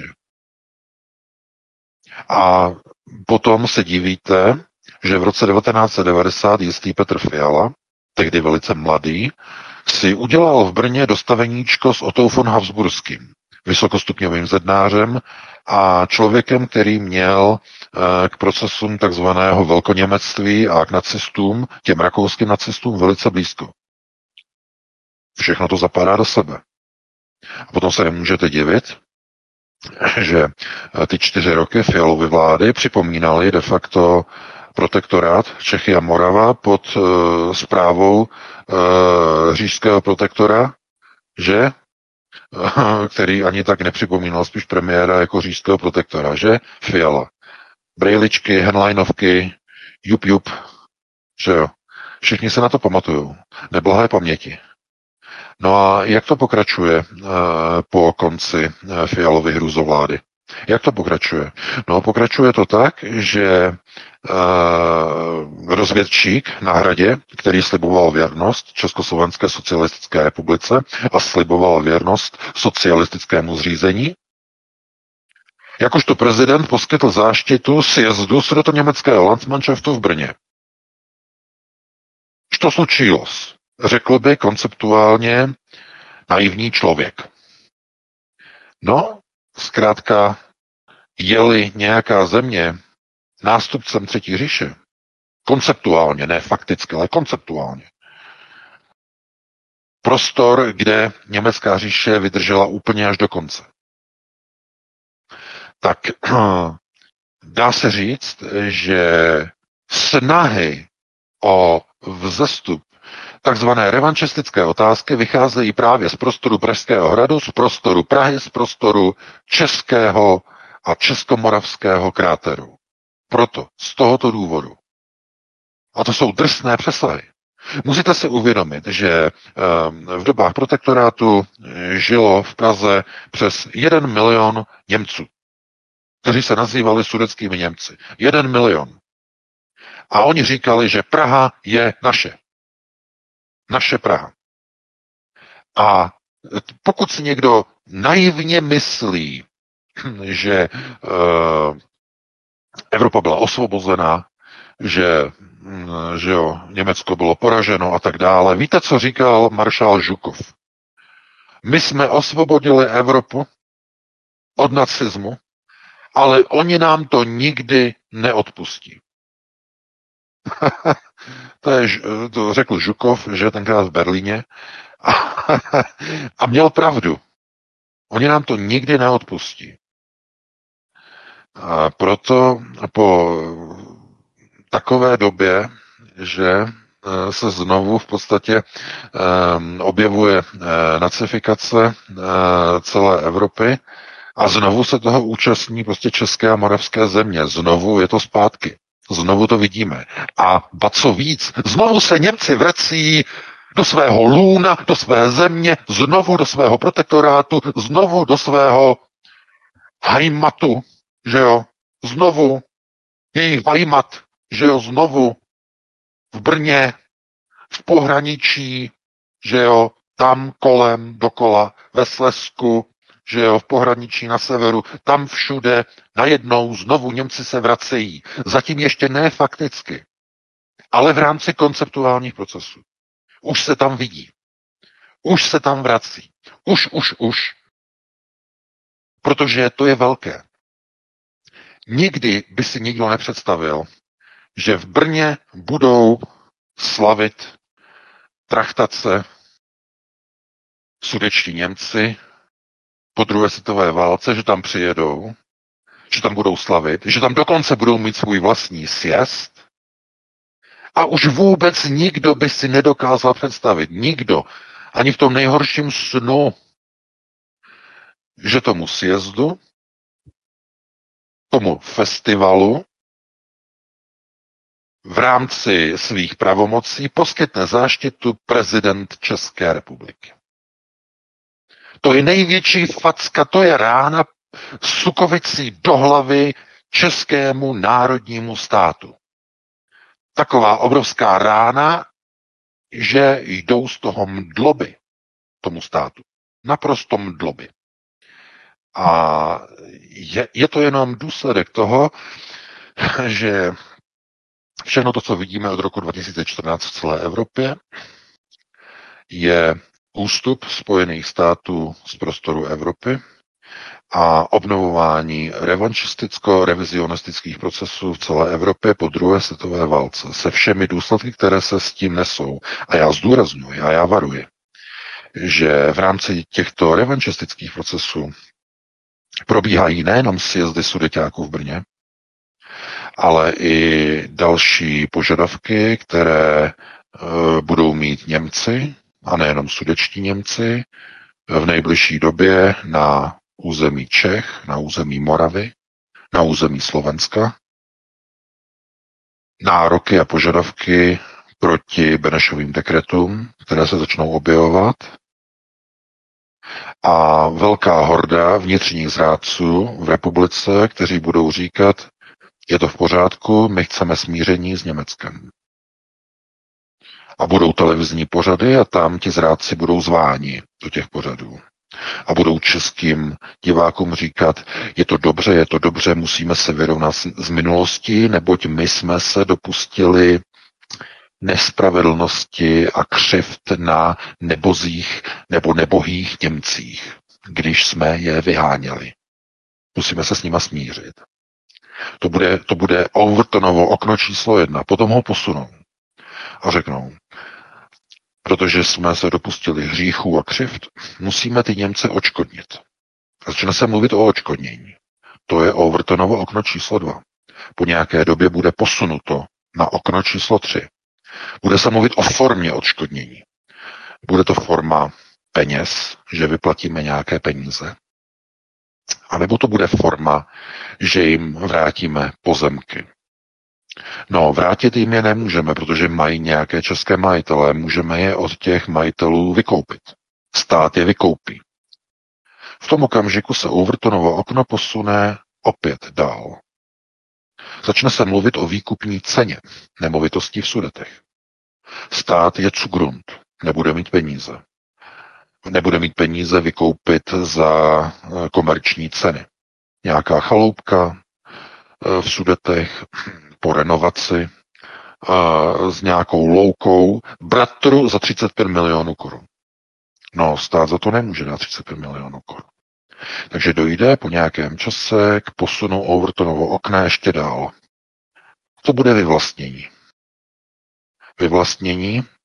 A potom se divíte, že v roce devatenáct set devadesát jistý Petr Fiala, tehdy velice mladý, si udělal v Brně dostaveníčko s Ottou von Habsburským, vysokostupňovým zednářem a člověkem, který měl k procesům takzvaného velkoněmectví a k nacistům, těm rakouským nacistům, velice blízko. Všechno to zapadá do sebe. A potom se nemůžete divit, že ty čtyři roky Fialovy vlády připomínaly de facto protektorát Čechy a Morava pod uh, správou uh, říšského protektora, že uh, který ani tak nepřipomínal spíš premiéra jako říšského protektora, že Fiala. Brejličky, henleinovky, jup jup, že jo. Všichni se na to pamatujou. Neblahé paměti. No a jak to pokračuje uh, po konci uh, Fialovy hrůzovlády? Jak to pokračuje? No, pokračuje to tak, že uh, rozvědčík na Hradě, který sliboval věrnost Československé socialistické republice a sliboval věrnost socialistickému zřízení, jakožto prezident poskytl záštitu sjezdu sudetoněmeckého Landsmannschaftu v Brně. Što slučilось? Řekl by konceptuálně naivní člověk. No, zkrátka, je-li nějaká země nástupcem Třetí říše, konceptuálně, ne fakticky, ale konceptuálně, prostor, kde německá říše vydržela úplně až do konce, tak dá se říct, že snahy o vzestup takzvané revanšistické otázky vycházejí právě z prostoru Pražského hradu, z prostoru Prahy, z prostoru českého a českomoravského kráteru. Proto, z tohoto důvodu. A to jsou drsné přesahy. Musíte si uvědomit, že v dobách protektorátu žilo v Praze přes jeden milion Němců, kteří se nazývali sudetskými Němci. Jeden milion. A oni říkali, že Praha je naše. Naše Praha. A pokud si někdo naivně myslí, že uh, Evropa byla osvobozená, že, že jo, Německo bylo poraženo a tak dále. Víte, co říkal maršál Žukov? My jsme osvobodili Evropu od nacismu, ale oni nám to nikdy neodpustí. To, je, to řekl Žukov, že tenkrát v Berlíně. A, a měl pravdu. Oni nám to nikdy neodpustí. A proto po takové době, že se znovu v podstatě um, objevuje uh, nacifikace uh, celé Evropy a znovu se toho účastní prostě české a moravské země. Znovu je to zpátky. Znovu to vidíme. A ba co víc, znovu se Němci vrací do svého lůna, do své země, znovu do svého protektorátu, znovu do svého Heimatu, že jo, znovu jejich Heimat, že jo, znovu v Brně, v pohraničí, že jo, tam kolem, dokola, ve Slezsku, že jo, v pohraničí na severu, tam všude, najednou znovu Němci se vracejí. Zatím ještě ne fakticky, ale v rámci konceptuálních procesů. Už se tam vidí. Už se tam vrací. Už, už, už. Protože to je velké. Nikdy by si nikdo nepředstavil, že v Brně budou slavit trachtace sudetští Němci po druhé světové válce, že tam přijedou, že tam budou slavit, že tam dokonce budou mít svůj vlastní sjezd. A už vůbec nikdo by si nedokázal představit, nikdo, ani v tom nejhorším snu, že tomu sjezdu, tomu festivalu v rámci svých pravomocí poskytne záštitu prezident České republiky. To je největší facka, to je rána sukovicí do hlavy českému národnímu státu. Taková obrovská rána, že jdou z toho mdloby tomu státu. Naprosto mdloby. A je, je to jenom důsledek toho, že všechno to, co vidíme od roku dva tisíce čtrnáct v celé Evropě, je ústup Spojených států z prostoru Evropy a obnovování revanšisticko-revizionistických procesů v celé Evropě po druhé světové válce se všemi důsledky, které se s tím nesou. A já zdůrazňuji a já varuji, že v rámci těchto revanšistických procesů probíhají nejenom sjezdy sudeťáků v Brně, ale i další požadavky, které e, budou mít Němci, a nejenom sudečtí Němci, v nejbližší době na území Čech, na území Moravy, na území Slovenska. Nároky a požadavky proti Benešovým dekretům, které se začnou objevovat. A velká horda vnitřních zrádců v republice, kteří budou říkat, je to v pořádku, my chceme smíření s Německem. A budou televizní pořady a tam ti zrádci budou zváni do těch pořadů. A budou českým divákům říkat, je to dobře, je to dobře, musíme se vyrovnat z minulosti, neboť my jsme se dopustili nespravedlnosti a křivd na nebozích nebo nebohých Němcích, když jsme je vyháněli. Musíme se s nima smířit. To bude, to bude Overtonovo okno číslo jedna. Potom ho posunou a řeknou, protože jsme se dopustili hříchů a křivd, musíme ty Němce odškodnit. A začne se mluvit o odškodnění. To je Overtonovo okno číslo dva. Po nějaké době bude posunuto na okno číslo tři. Bude se mluvit o formě odškodnění. Bude to forma peněz, že vyplatíme nějaké peníze. A nebo to bude forma, že jim vrátíme pozemky. No, vrátit jim je nemůžeme, protože mají nějaké české majitele. Můžeme je od těch majitelů vykoupit. Stát je vykoupí. V tom okamžiku se Overtonovo okno posune opět dál. Začne se mluvit o výkupní ceně nemovitostí v Sudetech. Stát je Zugrund, nebude mít peníze. Nebude mít peníze vykoupit za komerční ceny. Nějaká chaloupka v Sudetech po renovaci s nějakou loukou bratru za třicet pět milionů korun. No, stát za to nemůže dát třicet pět milionů korun. Takže dojde po nějakém čase k posunu Overtonovo okna ještě dál. To bude vyvlastnění. Vyvlastnění e,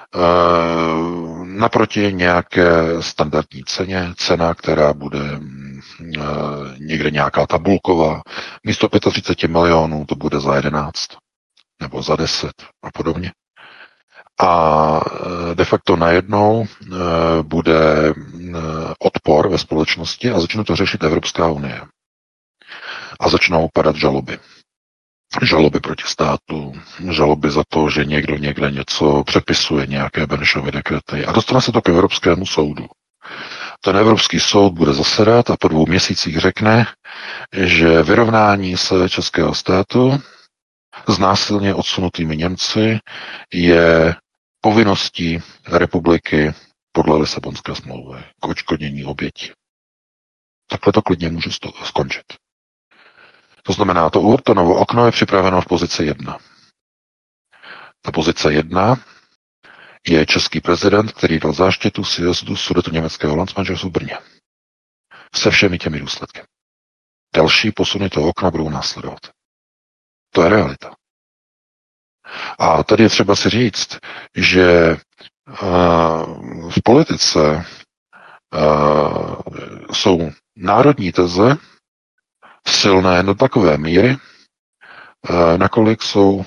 naproti nějaké standardní ceně, cena, která bude e, někde nějaká tabulková. Místo třicet pět milionů to bude za jedenáct nebo za deset a podobně. A de facto najednou bude odpor ve společnosti a začne to řešit Evropská unie. A začnou padat žaloby. Žaloby proti státu, žaloby za to, že někdo někde něco přepisuje, nějaké Benešovy dekrety. A dostane se to k Evropskému soudu. Ten Evropský soud bude zasedat a po dvou měsících řekne, že vyrovnání se českého státu s násilně odsunutými Němci je povinností republiky podle Lisabonské smlouvy k odškodnění obětí. Takhle to klidně může skončit. To znamená, to Overtonovo okno je připraveno v pozici jedna. Ta pozice jedna je český prezident, který dal záštitu sjezdu Sudetoněmeckého landsmanžerstvu v Brně. Se všemi těmi důsledky. Další posuny toho okna budou následovat. To je realita. A tady je třeba si říct, že uh, v politice uh, jsou národní teze silné do takové míry, uh, nakolik jsou uh,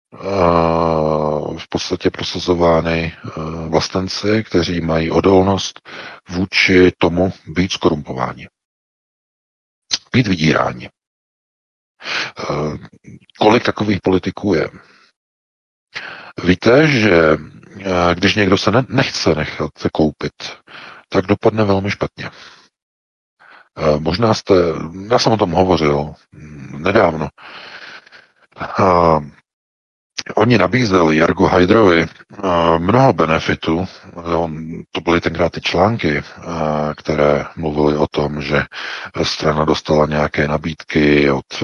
v podstatě prosazovány uh, vlastenci, kteří mají odolnost vůči tomu být skorumpováni. Být vydíráni. Uh, kolik takových politiků je? Víte, že když někdo se ne, nechce nechat koupit, tak dopadne velmi špatně. Možná jste, já jsem o tom hovořil nedávno, oni nabízeli Jargu Hajdrovi mnoho benefitů. To byly tenkrát ty články, které mluvily o tom, že strana dostala nějaké nabídky od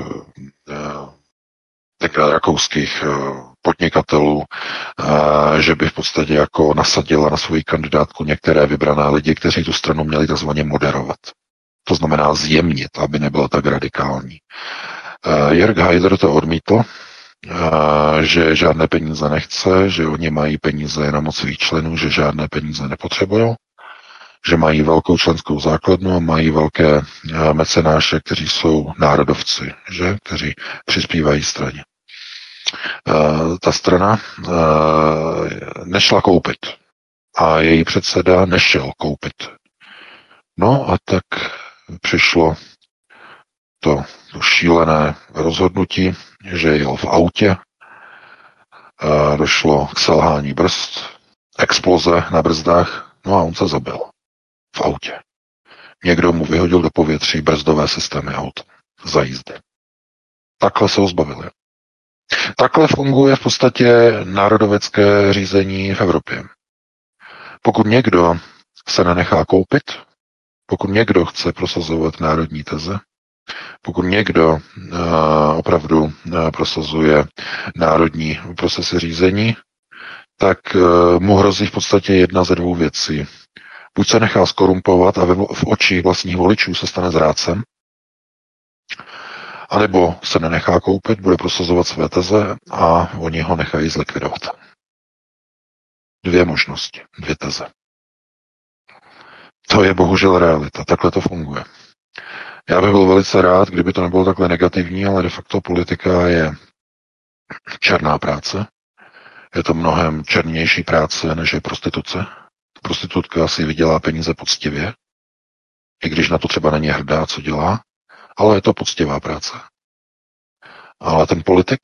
tenkrát rakouských podnikatelů, že by v podstatě jako nasadila na svoji kandidátku některé vybrané lidi, kteří tu stranu měli takzvaně moderovat. To znamená zjemnit, aby nebyla tak radikální. Jörg Haider to odmítl, že žádné peníze nechce, že oni mají peníze jenom od svých členů, že žádné peníze nepotřebují, že mají velkou členskou základnu a mají velké mecenáše, kteří jsou národovci, že? Kteří přispívají straně. Ta strana nešla koupit a její předseda nešel koupit. No a tak přišlo to, to šílené rozhodnutí, že jel v autě, došlo k selhání brzd, exploze na brzdách, no a on se zabil v autě. Někdo mu vyhodil do povětří brzdové systémy aut za jízdy. Takhle se ho zbavili. Takhle funguje v podstatě národovecké řízení v Evropě. Pokud někdo se nenechá koupit, pokud někdo chce prosazovat národní teze, pokud někdo uh, opravdu uh, prosazuje národní procesy řízení, tak uh, mu hrozí v podstatě jedna ze dvou věcí. Buď se nechá skorumpovat a ve, v očích vlastních voličů se stane zrádcem, anebo se nenechá koupit, bude prosazovat své teze a oni ho nechají zlikvidovat. Dvě možnosti, dvě teze. To je bohužel realita, takhle to funguje. Já bych byl velice rád, kdyby to nebylo takhle negativní, ale de facto politika je černá práce. Je to mnohem černější práce, než je prostituce. Prostitutka si vydělá peníze poctivě, i když na to třeba není hrdá, co dělá, ale je to poctivá práce. Ale ten politik,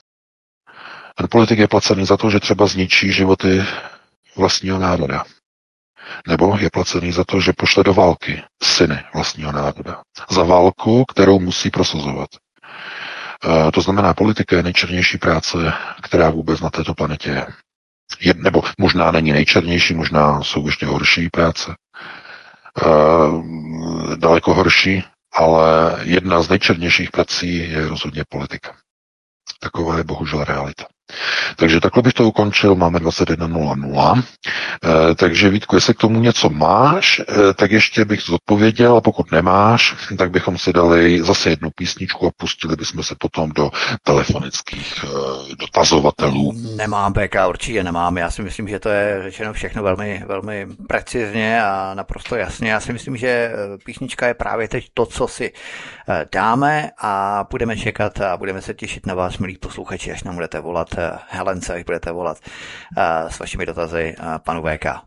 ten politik je placený za to, že třeba zničí životy vlastního národa. Nebo je placený za to, že pošle do války syny vlastního národa. Za válku, kterou musí prosazovat. E, to znamená, politika je nejčernější práce, která vůbec na této planetě je. je nebo možná není nejčernější, možná jsou ještě horší práce. E, daleko horší, ale jedna z nejčernějších prací je rozhodně politika. Taková je bohužel realita. Takže takhle bych to ukončil, máme dvacet jedna nula nula. E, takže Vítku, jestli k tomu něco máš, e, tak ještě bych zodpověděl, a pokud nemáš, tak bychom si dali zase jednu písničku a pustili bychom se potom do telefonických e, dotazovatelů. Nemám, P K, určitě nemám. Já si myslím, že to je řečeno všechno velmi, velmi precizně a naprosto jasně. Já si myslím, že písnička je právě teď to, co si dáme a budeme čekat a budeme se těšit na vás, milí posluchači, až nám budete volat, Helence, až budete volat s vašimi dotazy panu V K.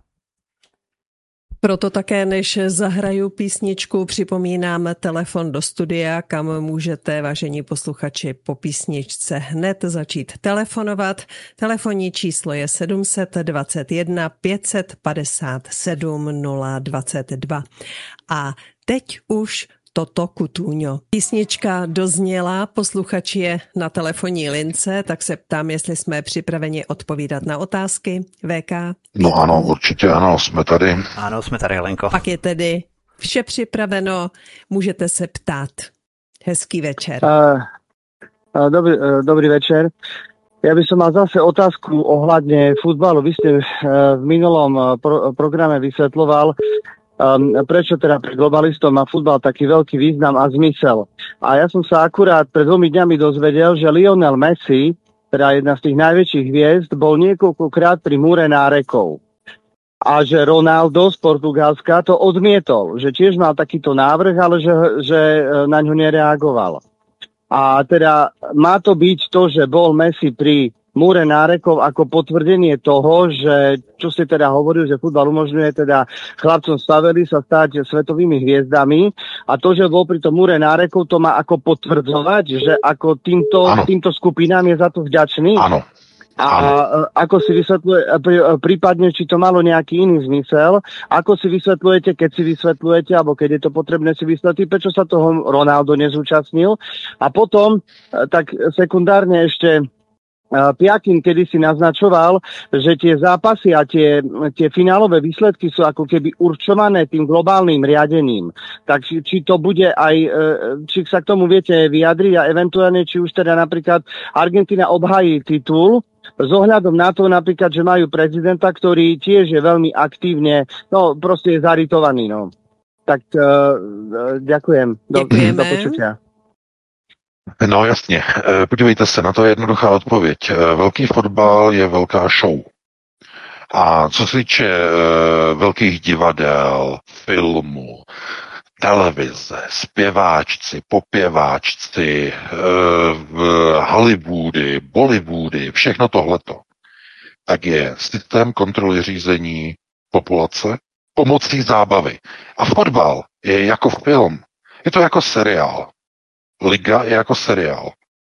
Proto také, než zahraju písničku, připomínám telefon do studia, kam můžete, vážení posluchači, po písničce hned začít telefonovat. Telefonní číslo je sedm set dvacet jedna pět set padesát sedm nula dvacet dva. A teď už Toto Cutugno. Písnička dozněla, posluchač je na telefonní lince, tak se ptám, jestli jsme připraveni odpovídat na otázky. V K? No ano, určitě ano, jsme tady. Ano, jsme tady, Helenko. Pak je tedy vše připraveno, můžete se ptát. Hezký večer. Uh, uh, dobrý, uh, dobrý večer. Ja by som mal zase otázku ohľadne futbalu. Vy ste uh, v minulom uh, pro, programe vysvetľoval, Um, prečo teda pre globalistov má futbal taký veľký význam a zmysel. A ja som sa akurát pred dvomi dňami dozvedel, že Lionel Messi, teda jedna z tých najväčších hviezd, bol niekoľkokrát pri múre nárekov. A že Ronaldo z Portugalska to odmietol, že tiež mal takýto návrh, ale že, že na ňu nereagoval. A teda má to byť to, že bol Messi pri múre nárekov ako potvrdenie toho, že čo si teda hovoril, že futbal umožňuje teda chlapcom staveli sa stať svetovými hviezdami a to, že bol pri tom múre nárekov, to má ako potvrdzovať, že ako týmto, týmto skupinám je za to vďačný? Áno. A ako si vysvetľuje, prípadne, či to malo nejaký iný zmysel, ako si vysvetľujete, keď si vysvetľujete, alebo keď je to potrebné si vysvetliť, prečo sa toho Ronaldo nezúčastnil. A potom, tak sekundárne ešte Piakin kedy si naznačoval, že tie zápasy a tie, tie finálové výsledky sú ako keby určované tým globálnym riadením. Tak či, či to bude aj, či sa k tomu viete vyjadriť a eventuálne, či už teda napríklad Argentína obhájí titul, s ohľadom na to napríklad, že majú prezidenta, ktorý tiež je veľmi aktívne, no proste je zaritovaný, no. Tak uh, ďakujem. Do, do počutia. No jasně, podívejte se, na to je jednoduchá odpověď. Velký fotbal je velká show. A co se týče velkých divadel, filmu, televize, zpěváčci, popěváčci, Hollywoody, Bollywoody, všechno tohleto, tak je systém kontroly řízení populace pomocí zábavy. A fotbal je jako film. Je to jako seriál. Liga je jako seriál.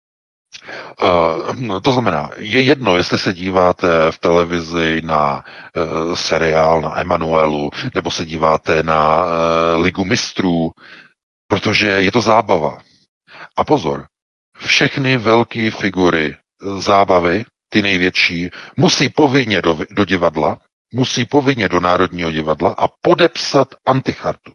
Uh, to znamená, je jedno, jestli se díváte v televizi na uh, seriál, na Emanuelu, nebo se díváte na uh, Ligu mistrů, protože je to zábava. A pozor, všechny velké figury zábavy, ty největší, musí povinně do, do divadla, musí povinně do Národního divadla a podepsat antichartu.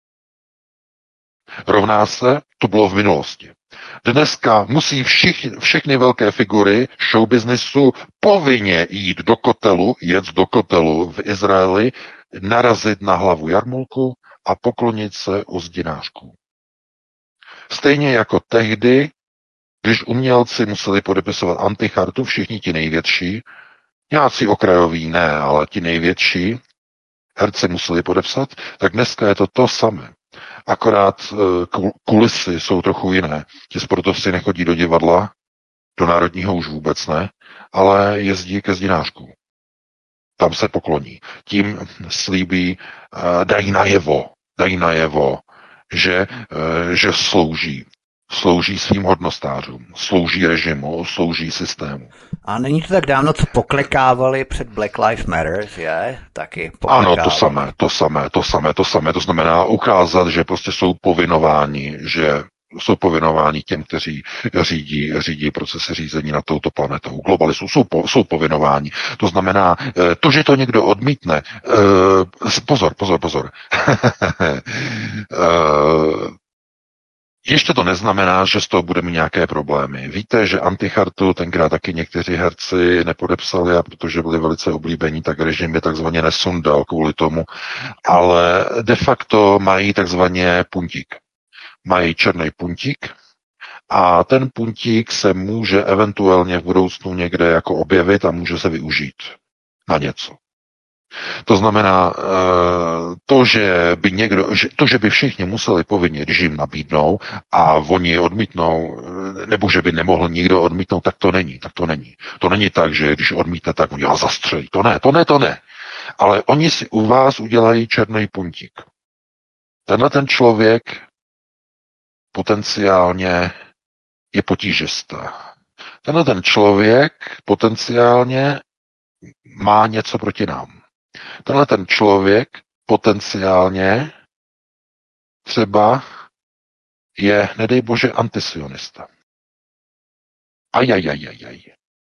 Rovná se, to bylo v minulosti. Dneska musí všich, všechny velké figury showbiznesu povinně jít do kotelu, jet do kotelu v Izraeli, narazit na hlavu jarmulku a poklonit se u zdinářků. Stejně jako tehdy, když umělci museli podepisovat antichartu, všichni ti největší, nějací okrajoví ne, ale ti největší herci museli podepsat, tak dneska je to to samé. Akorát kulisy jsou trochu jiné. Ti sportovci nechodí do divadla, do Národního už vůbec ne, ale jezdí ke zdinářkům. Tam se pokloní. Tím slíbí, dají najevo, dají najevo, že, že slouží. Slouží svým hodnostářům, slouží režimu, slouží systému. A není to tak dávno, co poklekávali před Black Lives Matter, je? Taky ano, to samé, to samé, to samé, to samé. To znamená ukázat, že prostě jsou povinováni, že jsou povinováni těm, kteří řídí, řídí procesy řízení na touto planetou. Globalistů jsou, po, jsou povinováni. To znamená, to, že to někdo odmítne, pozor, pozor, pozor. Ještě to neznamená, že z toho bude mít nějaké problémy. Víte, že antichartu tenkrát taky někteří herci nepodepsali, a protože byli velice oblíbení, tak režim je takzvaně nesundal kvůli tomu, ale de facto mají takzvaně puntík. Mají černý puntík a ten puntík se může eventuálně v budoucnu někde jako objevit a může se využít na něco. To znamená, to, že by někdo, to, že by všichni museli povinně režim nabídnout a oni odmítnou, nebo že by nemohl nikdo odmítnout, tak to není, tak to není. To není tak, že když odmítne, tak oni ho zastřelí. To ne, to ne, to ne. Ale oni si u vás udělají černý puntík. Tenhle ten člověk potenciálně je potížista. Tenhle ten člověk potenciálně má něco proti nám. Tenhle ten člověk potenciálně třeba je, nedej bože, antisionista. Ajajajajaj.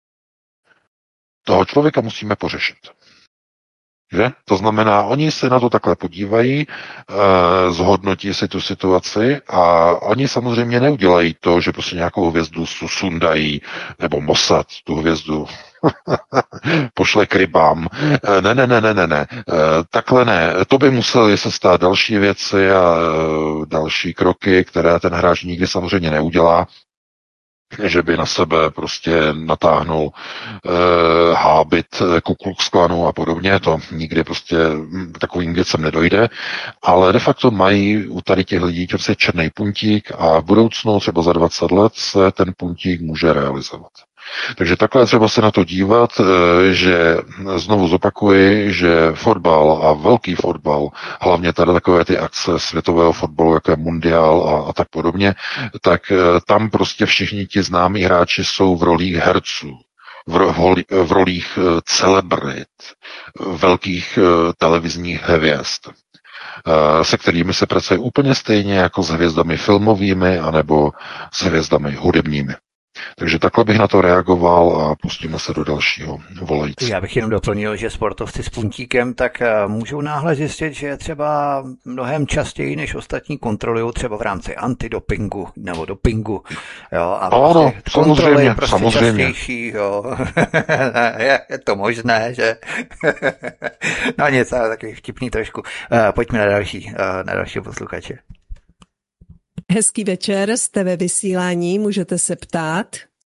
Toho člověka musíme pořešit. Že? To znamená, oni se na to takhle podívají, eh, zhodnotí si tu situaci a oni samozřejmě neudělají to, že prostě nějakou hvězdu sundají, nebo Mossad tu hvězdu pošle k rybám. Eh, ne, ne, ne, ne, ne, ne. Eh, takhle ne. To by museli se stát další věci a eh, další kroky, které ten hráč nikdy samozřejmě neudělá, že by na sebe prostě natáhnul e, hábit Ku Klux Klanu a podobně, to nikdy prostě takovým věcem nedojde, ale de facto mají u tady těch lidí prostě černý puntík a v budoucnu třeba za dvacet let se ten puntík může realizovat. Takže takhle třeba se na to dívat, že znovu zopakuji, že fotbal a velký fotbal, hlavně tady takové ty akce světového fotbalu, jako je mundiál a, a tak podobně, tak tam prostě všichni ti známí hráči jsou v rolích herců. v, roli, v rolích celebrit, velkých televizních hvězd, se kterými se pracuje úplně stejně jako s hvězdami filmovými anebo s hvězdami hudebními. Takže takhle bych na to reagoval a pustíme se do dalšího volající. Já bych jenom doplnil, že sportovci s puntíkem tak můžou náhle zjistit, že třeba mnohem častěji než ostatní kontrolují třeba v rámci antidopingu nebo dopingu. Jo, a ano, prostě kontroly je prostě samozřejmě. častější. Jo. je, je to možné, že? no nic, ale takový vtipný trošku. Pojďme na další, na další posluchače. Hezký večer, jste ve vysílání, můžete se ptát.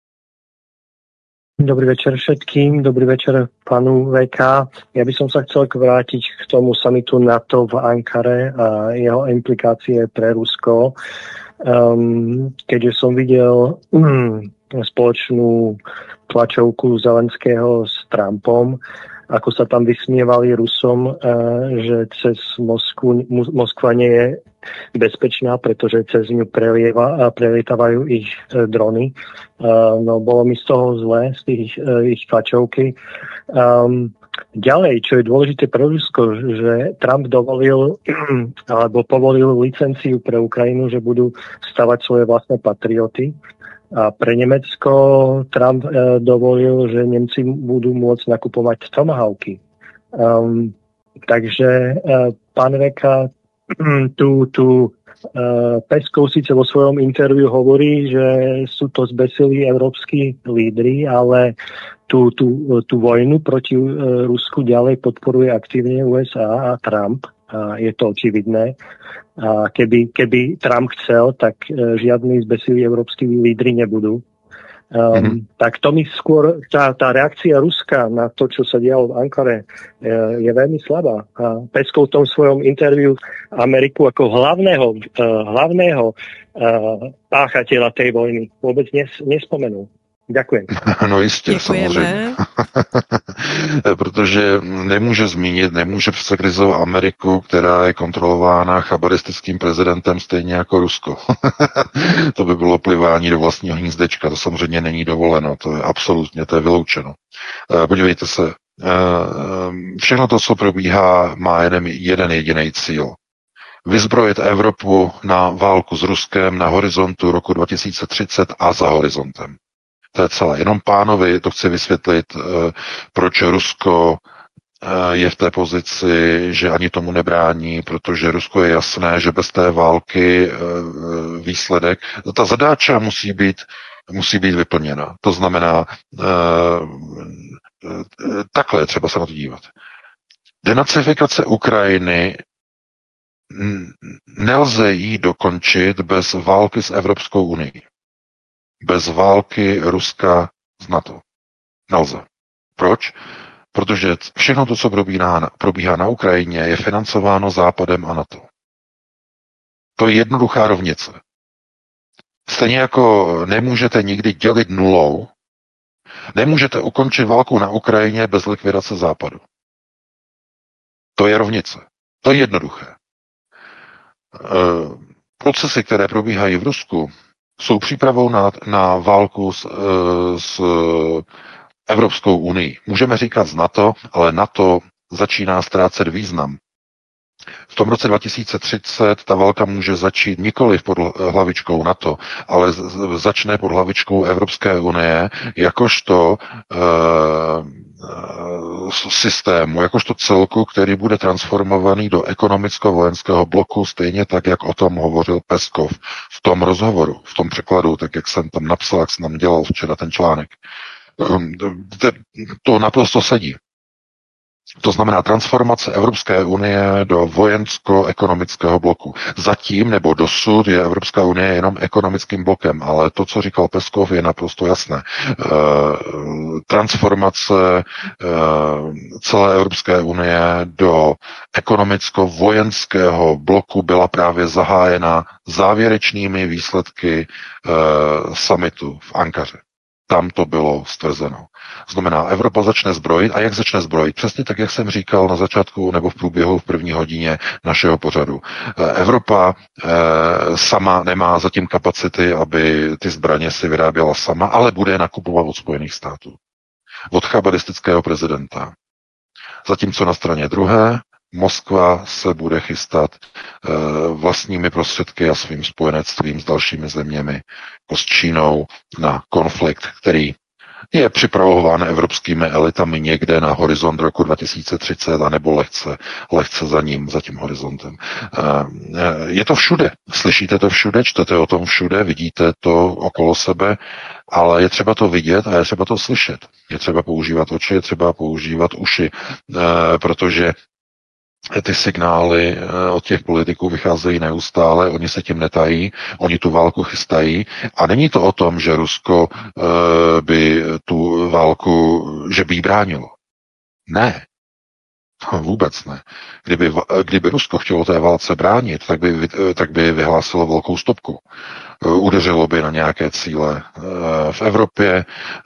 Dobrý večer všetkým, dobrý večer panu vé ká. Ja by som sa chcel vrátiť k tomu samitu NATO v Ankare a jeho implikácie pre Rusko. Um, keďže som videl um, spoločnú tlačovku Zelenského s Trumpom, ako sa tam vysmievali Rusom, uh, že cez Moskvu, Moskva nie je bezpečná, pretože cez ňu prelieva, prelietavajú ich e, drony. E, no, bolo mi z toho zlé, z tých e, ich tlačovky. Um, ďalej, čo je dôležité pre Rusko, že Trump dovolil, alebo povolil licenciu pre Ukrajinu, že budú stavať svoje vlastné patrioty. A pre Nemecko Trump e, dovolil, že Nemci budú môcť nakupovať tomahawky. Um, takže e, pán Veka, tu, tu uh, Peskov síce vo svojom interviu hovorí, že sú to zbesili európski lídri, ale tú, tú, tú vojnu proti uh, Rusku ďalej podporuje aktívne ú es á a Trump. A je to očividné. A keby, keby Trump chcel, tak uh, žiadni zbesili európski lídri nebudú. Um, mm-hmm. Tak to mi skôr, tá, tá reakcia Ruska na to, čo sa dialo v Ankare, je, je veľmi slabá. A Peskov v tom svojom interviu Ameriku ako hlavného, uh, hlavného uh, páchateľa tej vojny vôbec nes, nespomenul. Ďakujem. No jistě, Děkujeme. samozřejmě. Protože nemůže zmínit, nemůže překrizovat Ameriku, která je kontrolována chabaristickým prezidentem stejně jako Rusko. To by bylo plivání do vlastního hnízdečka, to samozřejmě není dovoleno, to je absolutně, to je vyloučeno. Podívejte se, všechno to, co probíhá, má jeden, jeden jediný cíl. Vyzbrojit Evropu na válku s Ruskem na horizontu roku dva tisíce třicet a za horizontem. To je celé. Jenom pánovi to chci vysvětlit, proč Rusko je v té pozici, že ani tomu nebrání, protože Rusko je jasné, že bez té války výsledek, ta zadáča musí být, musí být vyplněna. To znamená, takhle třeba se na to dívat. Denacifikace Ukrajiny nelze jí dokončit bez války s Evropskou unií. Bez války Ruska s NATO. Nelze. Proč? Protože všechno to, co probíhá, probíhá na Ukrajině, je financováno Západem a NATO. To je jednoduchá rovnice. Stejně jako nemůžete nikdy dělit nulou, nemůžete ukončit válku na Ukrajině bez likvidace Západu. To je rovnice. To je jednoduché. E, procesy, které probíhají v Rusku, jsou přípravou na, na válku s, s Evropskou unii. Můžeme říkat z NATO, ale NATO začíná ztrácet význam. V tom roce dva tisíce třicet ta válka může začít nikoli pod hlavičkou NATO, ale začne pod hlavičkou Evropské unie, jakožto e, systému, jakožto celku, který bude transformovaný do ekonomicko-vojenského bloku, stejně tak, jak o tom hovořil Peskov v tom rozhovoru, v tom překladu, tak jak jsem tam napsal, jak jsem tam dělal včera ten článek. To naprosto sedí. To znamená transformace Evropské unie do vojensko-ekonomického bloku. Zatím nebo dosud je Evropská unie jenom ekonomickým blokem, ale to, co říkal Peskov, je naprosto jasné. E, transformace e, celé Evropské unie do ekonomicko-vojenského bloku byla právě zahájena závěrečnými výsledky e, summitu v Ankaře. Tam to bylo stvrzeno. Znamená, Evropa začne zbrojit. A jak začne zbrojit? Přesně tak, jak jsem říkal na začátku nebo v průběhu v první hodině našeho pořadu. Evropa eh, sama nemá zatím kapacity, aby ty zbraně si vyráběla sama, ale bude je nakupovat od Spojených států. od chabalistického prezidenta. Zatímco na straně druhé Moskva se bude chystat e, vlastními prostředky a svým spojenectvím s dalšími zeměmi, jako s Čínou, na konflikt, který je připravován evropskými elitami někde na horizont roku dva tisíce třicet, anebo lehce, lehce za ním, za tím horizontem. Je to všude. Slyšíte to všude, čtete o tom všude, vidíte to okolo sebe, ale je třeba to vidět a je třeba to slyšet. Je třeba používat oči, je třeba používat uši, protože ty signály od těch politiků vycházejí neustále, oni se tím netají, oni tu válku chystají a není to o tom, že Rusko by tu válku, že by jí bránilo. Ne. Vůbec ne. Kdyby, kdyby Rusko chtělo té válce bránit, tak by, tak by vyhlásilo velkou stopku. Udeřilo by na nějaké cíle v Evropě,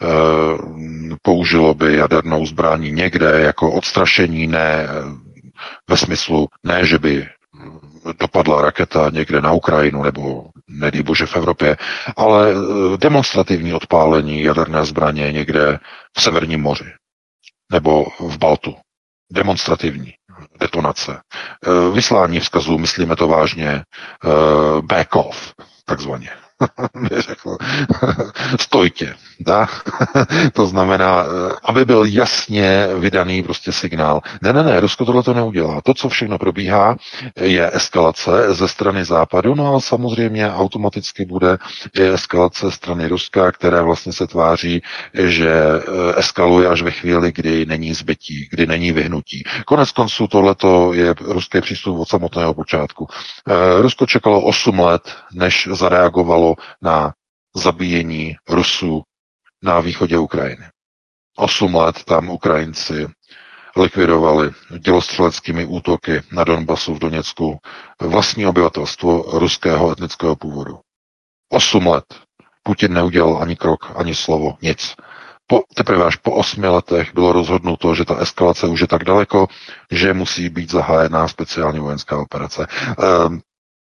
použilo by jadernou zbraní někde jako odstrašení, ne ve smyslu, ne, že by dopadla raketa někde na Ukrajinu nebo nedej bože v Evropě, ale demonstrativní odpálení jaderné zbraně někde v Severním moři nebo v Baltu. Demonstrativní detonace. Vyslání vzkazů, myslíme to vážně, back off, takzvaně. Řekl, stojte, da? To znamená, aby byl jasně vydaný prostě signál. Ne, ne, ne, Rusko tohle to neudělá. To, co všechno probíhá, je eskalace ze strany Západu, no ale samozřejmě automaticky bude i eskalace strany Ruska, které vlastně se tváří, že eskaluje až ve chvíli, kdy není zbytí, kdy není vyhnutí. Konec konců tohleto je ruský přístup od samotného počátku. Rusko čekalo osm let, než zareagovalo na zabíjení Rusů na východě Ukrajiny. Osm let tam Ukrajinci likvidovali dělostřeleckými útoky na Donbasu v Doněcku vlastní obyvatelstvo ruského etnického původu. Osm let. Putin neudělal ani krok, ani slovo, nic. Po, teprve až po osmi letech bylo rozhodnuto, že ta eskalace už je tak daleko, že musí být zahájená speciální vojenská operace. Ehm,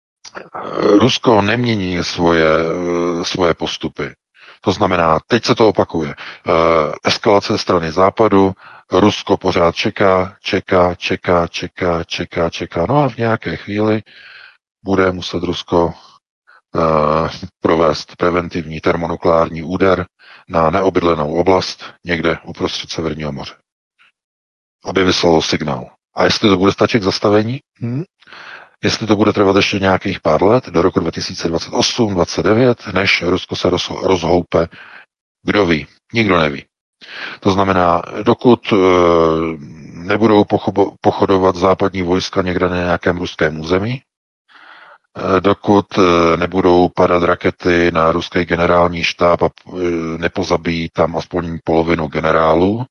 Rusko nemění svoje, svoje postupy. To znamená, teď se to opakuje. Eskalace strany Západu, Rusko pořád čeká, čeká, čeká, čeká, čeká, čeká. No a v nějaké chvíli bude muset Rusko uh, provést preventivní termonukleární úder na neobydlenou oblast někde uprostřed Severního moře, aby vyslalo signál. A jestli to bude stačit k zastavení? Hmm? Jestli to bude trvat ještě nějakých pár let, do roku dva tisíce dvacet osm dvacet devět, než Rusko se roz, rozhoupe, kdo ví, nikdo neví. To znamená, dokud e, nebudou pochobo, pochodovat západní vojska někde na nějakém ruském území, e, dokud e, nebudou padat rakety na ruský generální štáb a e, nepozabijí tam aspoň polovinu generálů,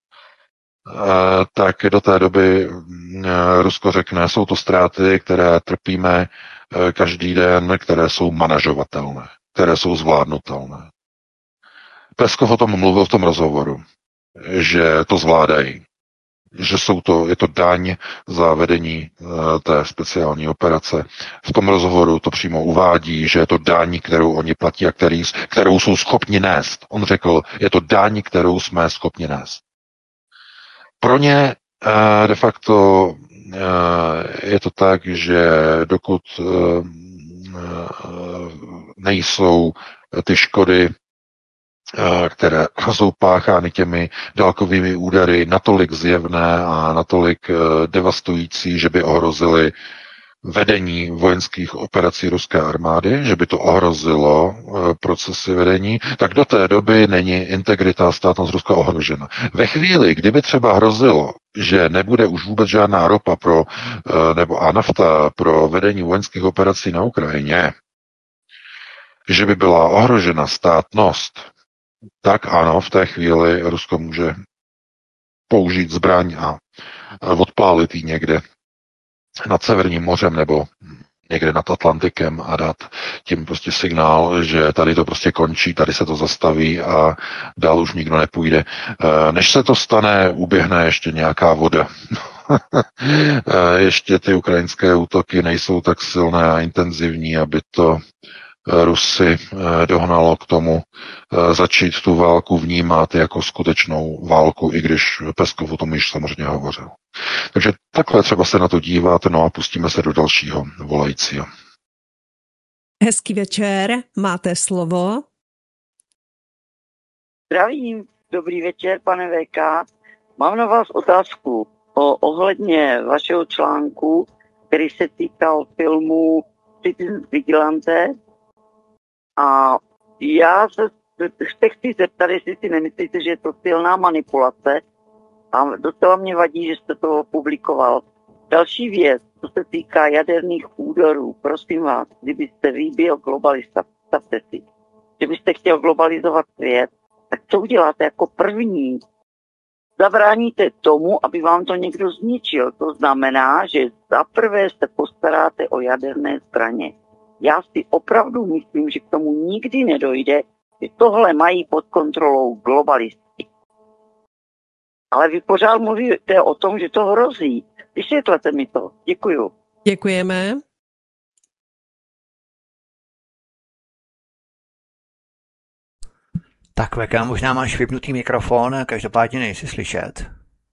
tak do té doby Rusko řekne, jsou to ztráty, které trpíme každý den, které jsou manažovatelné, které jsou zvládnutelné. Peskov o tom mluvil v tom rozhovoru, že to zvládají, že jsou to, je to daň za vedení té speciální operace. V tom rozhovoru to přímo uvádí, že je to daň, kterou oni platí a který, kterou jsou schopni nést. On řekl, je to daň, kterou jsme schopni nést. Pro ně de facto je to tak, že dokud nejsou ty škody, které jsou páchány těmi dálkovými údery, natolik zjevné a natolik devastující, že by ohrozily vedení vojenských operací ruské armády, že by to ohrozilo procesy vedení, tak do té doby není integrita státnost Ruska ohrožena. Ve chvíli, kdyby třeba hrozilo, že nebude už vůbec žádná ropa pro, nebo a nafta pro vedení vojenských operací na Ukrajině, že by byla ohrožena státnost, tak ano, v té chvíli Rusko může použít zbraň a odpálit ji někde nad Severním mořem nebo někde nad Atlantikem a dát tím prostě signál, že tady to prostě končí, tady se to zastaví a dál už nikdo nepůjde. Než se to stane, uběhne ještě nějaká voda. Ještě ty ukrajinské útoky nejsou tak silné a intenzivní, aby to Rusy dohnalo k tomu začít tu válku vnímat jako skutečnou válku, i když Peskov o tom již samozřejmě hovořil. Takže takhle třeba se na to dívat, no a pustíme se do dalšího volajícího. Hezký večer, máte slovo. Zdravím, dobrý večer, pane V K. Mám na vás otázku o ohledně vašeho článku, který se týkal filmu Citizen Vigilante. A já se, se chci zeptat, jestli si nemyslíte, že je to silná manipulace a docela mě vadí, že jste to publikoval. Další věc, co se týká jaderných úderů, prosím vás, kdybyste vy byl globalista, představte si, že byste chtěl globalizovat svět, tak co uděláte jako první? Zabráníte tomu, aby vám to někdo zničil. To znamená, že zaprvé se postaráte o jaderné zbraně. Já si opravdu myslím, že k tomu nikdy nedojde, že tohle mají pod kontrolou globalisti. Ale vy pořád mluvíte o tom, že to hrozí. Vysvětlete mi to. Děkuju. Děkujeme. Tak, Veka, možná máš vypnutý mikrofon, každopádně nejsi slyšet.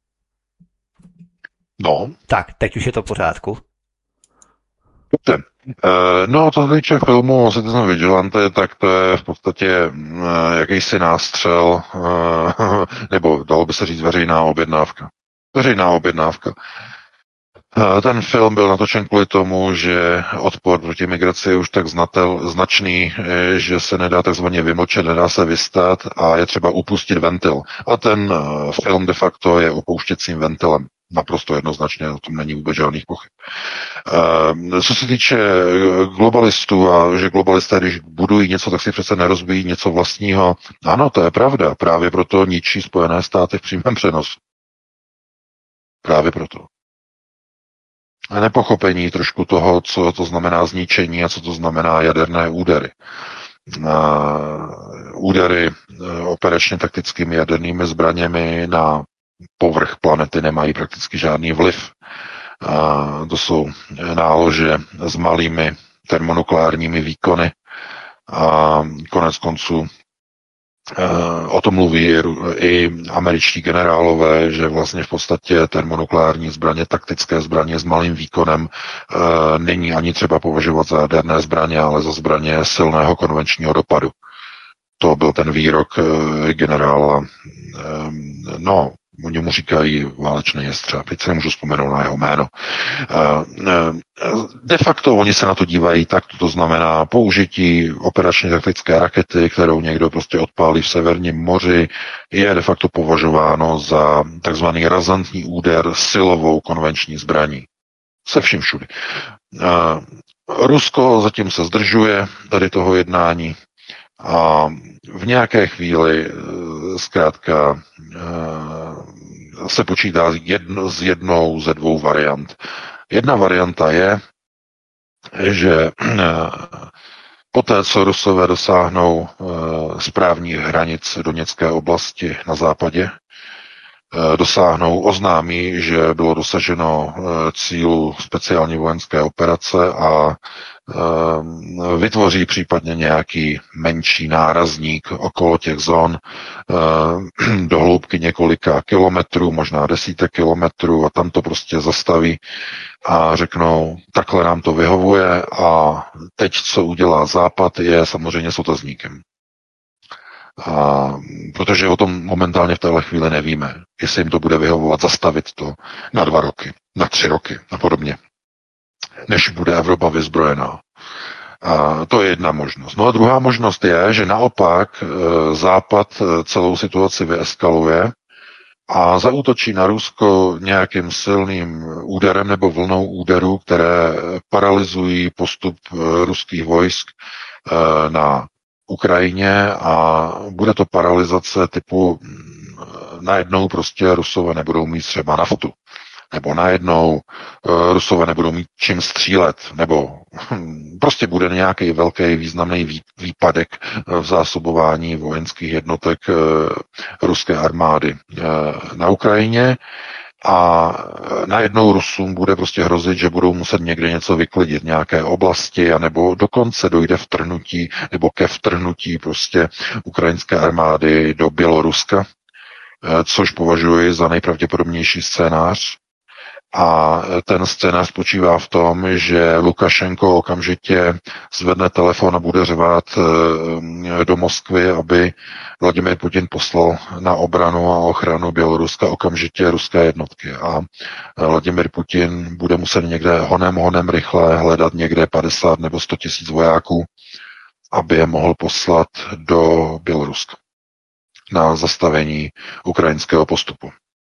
No. Tak, teď už je to v pořádku. Uh, no, to se týče filmu Citizen Vigilante, tak to je v podstatě uh, jakýsi nástřel, uh, nebo dalo by se říct veřejná objednávka. Veřejná objednávka. Uh, ten film byl natočen kvůli tomu, že odpor proti migraci je už tak znatel, značný, že se nedá takzvaně vymlčet, nedá se vystát a je třeba upustit ventil. A ten uh, film de facto je opouštěcím ventilem. Naprosto jednoznačně, o tom není vůbec žádných pochyb. Uh, co se týče globalistů a že globalisté, když budují něco, tak si přece nerozbíjí něco vlastního. Ano, to je pravda. Právě proto ničí Spojené státy v přímém přenosu. Právě proto. A nepochopení trošku toho, co to znamená zničení a co to znamená jaderné údery. Uh, údery uh, operačně taktickými jadernými zbraněmi na povrch planety nemají prakticky žádný vliv. A to jsou nálože s malými termonukleárními výkony a konec konců o tom mluví i američtí generálové, že vlastně v podstatě termonukleární zbraně, taktické zbraně s malým výkonem není ani třeba považovat za jaderné zbraně, ale za zbraně silného konvenčního dopadu. To byl ten výrok generála, no, oni mu říkají válečný jestřáb, teď se nemůžu vzpomenout na jeho jméno. De facto oni se na to dívají tak, to znamená použití operačně taktické rakety, kterou někdo prostě odpálí v Severním moři, je de facto považováno za takzvaný razantní úder silovou konvenční zbraní. Se vším všudy. Rusko zatím se zdržuje tady toho jednání a v nějaké chvíli zkrátka se počítá jedno, s jednou ze dvou variant. Jedna varianta je, že poté, co Rusové dosáhnou správních hranic Doněcké oblasti na západě, dosáhnou, oznámí, že bylo dosaženo cílu speciální vojenské operace a vytvoří případně nějaký menší nárazník okolo těch zón do hloubky několika kilometrů, možná desítek kilometrů a tam to prostě zastaví a řeknou, takhle nám to vyhovuje a teď, co udělá Západ, je samozřejmě s otazníkem. A protože o tom momentálně v téhle chvíli nevíme, jestli jim to bude vyhovovat zastavit to na dva roky, na tři roky a podobně, než bude Evropa vyzbrojená. A to je jedna možnost. No a druhá možnost je, že naopak Západ celou situaci vyeskaluje a zaútočí na Rusko nějakým silným úderem nebo vlnou úderů, které paralyzují postup ruských vojsk na Ukrajině a bude to paralyzace typu najednou prostě Rusové nebudou mít třeba naftu, nebo najednou Rusové nebudou mít čím střílet, nebo prostě bude nějaký velký významný výpadek v zásobování vojenských jednotek ruské armády na Ukrajině a najednou Rusům bude prostě hrozit, že budou muset někde něco vyklidit, nějaké oblasti, anebo dokonce dojde vtrhnutí, nebo ke vtrhnutí prostě ukrajinské armády do Běloruska, což považuji za nejpravděpodobnější scénář. A ten scénář spočívá v tom, že Lukašenko okamžitě zvedne telefon a bude řvát do Moskvy, aby Vladimír Putin poslal na obranu a ochranu Běloruska okamžitě ruské jednotky. A Vladimír Putin bude muset někde honem, honem rychle hledat někde padesát nebo sto tisíc vojáků, aby je mohl poslat do Běloruska na zastavení ukrajinského postupu.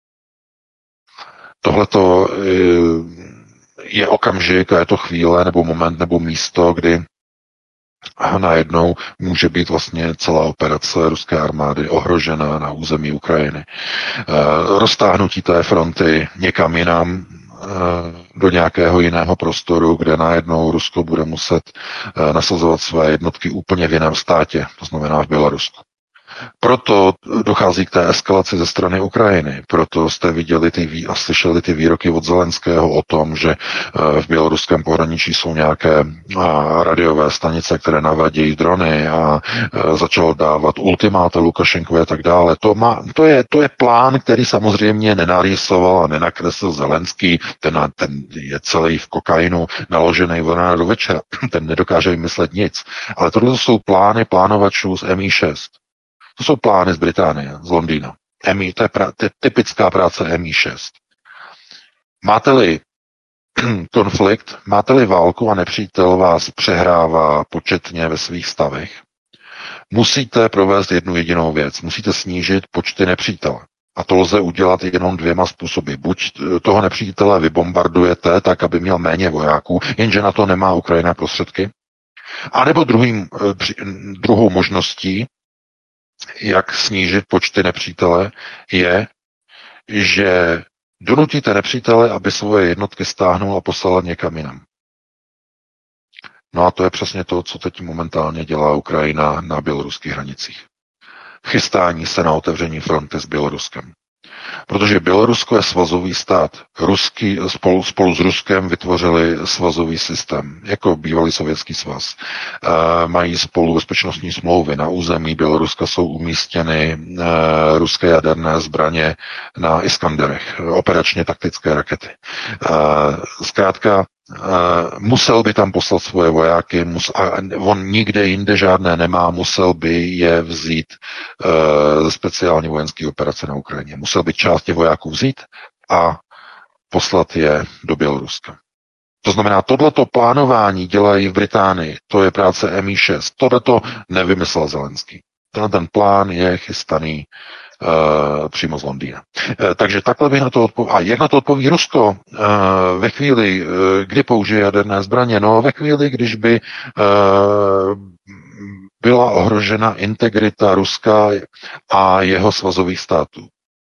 Tohleto je okamžik a je to chvíle nebo moment nebo místo, kdy najednou může být vlastně celá operace ruské armády ohrožena na území Ukrajiny. Roztáhnutí té fronty někam jinam, do nějakého jiného prostoru, kde najednou Rusko bude muset nasazovat své jednotky úplně v jiném státě, to znamená v Bělorusku. Proto dochází k té eskalaci ze strany Ukrajiny. Proto jste viděli ty vý, a slyšeli ty výroky od Zelenského o tom, že v běloruském pohraničí jsou nějaké radiové stanice, které navadějí drony a začal dávat ultimáta Lukašenkovi a tak dále. To, má, to, je, to je plán, který samozřejmě nenarýsoval a nenakreslil Zelenský. Ten, ten je celý v kokainu naložený od rána do večera. Ten nedokáže vymyslet nic. Ale tohle jsou plány plánovačů z M I šest. To jsou plány z Británie, z Londýna. M I, to je, pra, to je typická práce M I šest. Máte-li konflikt, máte-li válku a nepřítel vás přehrává početně ve svých stavech, musíte provést jednu jedinou věc. Musíte snížit počty nepřítele. A to lze udělat jenom dvěma způsoby. Buď toho nepřítele vybombardujete tak, aby měl méně vojáků, jenže na to nemá Ukrajina prostředky, anebo druhým, druhou možností, jak snížit počty nepřítele, je, že donutíte nepřítele, aby svoje jednotky stáhnul a poslal někam jinam. No a to je přesně to, co teď momentálně dělá Ukrajina na běloruských hranicích. Chystání se na otevření fronty s Běloruskem. Protože Bělorusko je svazový stát. Ruský, spolu, spolu s Ruskem vytvořili svazový systém, jako bývalý sovětský svaz. E, mají spolu bezpečnostní smlouvy. Na území Běloruska jsou umístěny e, ruské jaderné zbraně na Iskanderech, operačně taktické rakety. E, zkrátka, Uh, musel by tam poslat svoje vojáky, mus, a on nikde jinde žádné nemá, musel by je vzít uh, ze speciální vojenské operace na Ukrajině. Musel by část těch vojáků vzít a poslat je do Běloruska. To znamená, tohleto plánování dělají v Británii, to je práce M I šest, tohleto nevymyslel Zelenský. Tenhle ten plán je chystaný Uh, přímo z Londýna. Uh, takže takhle bych na to odpověděl. A jak na to odpoví Rusko? Uh, ve chvíli, uh, kdy použije jaderné zbraně? No, ve chvíli, když by uh, byla ohrožena integrita Ruska a jeho svazových států.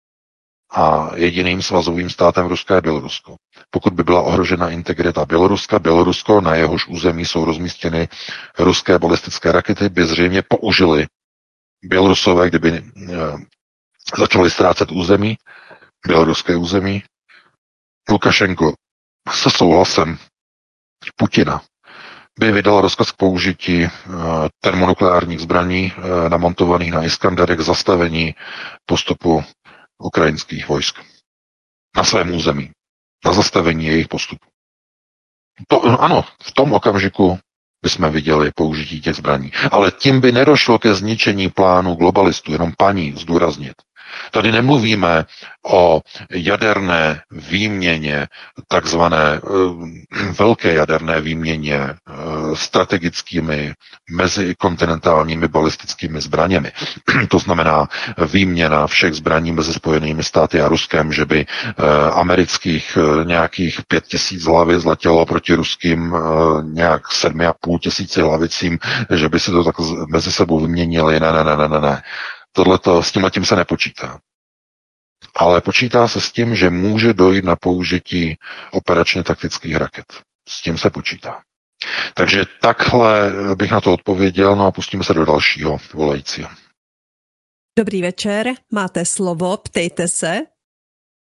A jediným svazovým státem Ruska je Bělorusko. Pokud by byla ohrožena integrita Běloruska, Bělorusko, na jehož území jsou rozmístěny ruské balistické rakety, by zřejmě použili Bělorusové, kdyby uh, začali ztrácet území, běloruské území. Lukašenko se souhlasem Putina by vydal rozkaz k použití uh, termonukleárních zbraní uh, namontovaných na Iskanderech k zastavení postupu ukrajinských vojsk na svém území, na zastavení jejich postupu. To, no, ano, v tom okamžiku bychom viděli použití těch zbraní. Ale tím by nedošlo ke zničení plánu globalistů, jenom paní zdůraznit. Tady nemluvíme o jaderné výměně, takzvané uh, velké jaderné výměně uh, strategickými mezikontinentálními balistickými zbraněmi. To znamená výměna všech zbraní mezi Spojenými státy a Ruskem, že by uh, amerických uh, nějakých pět tisíc hlavic letělo proti ruským uh, nějak sedmi a půl tisíci hlavicím, že by si to tak mezi sebou vyměnili. Ne, ne, ne, ne, ne, ne. Tohleto, s tímhletím se nepočítá. Ale počítá se s tím, že může dojít na použití operačně taktických raket. S tím se počítá. Takže takhle bych na to odpověděl, no a pustíme se do dalšího volajícího. Dobrý večer, máte slovo, ptejte se.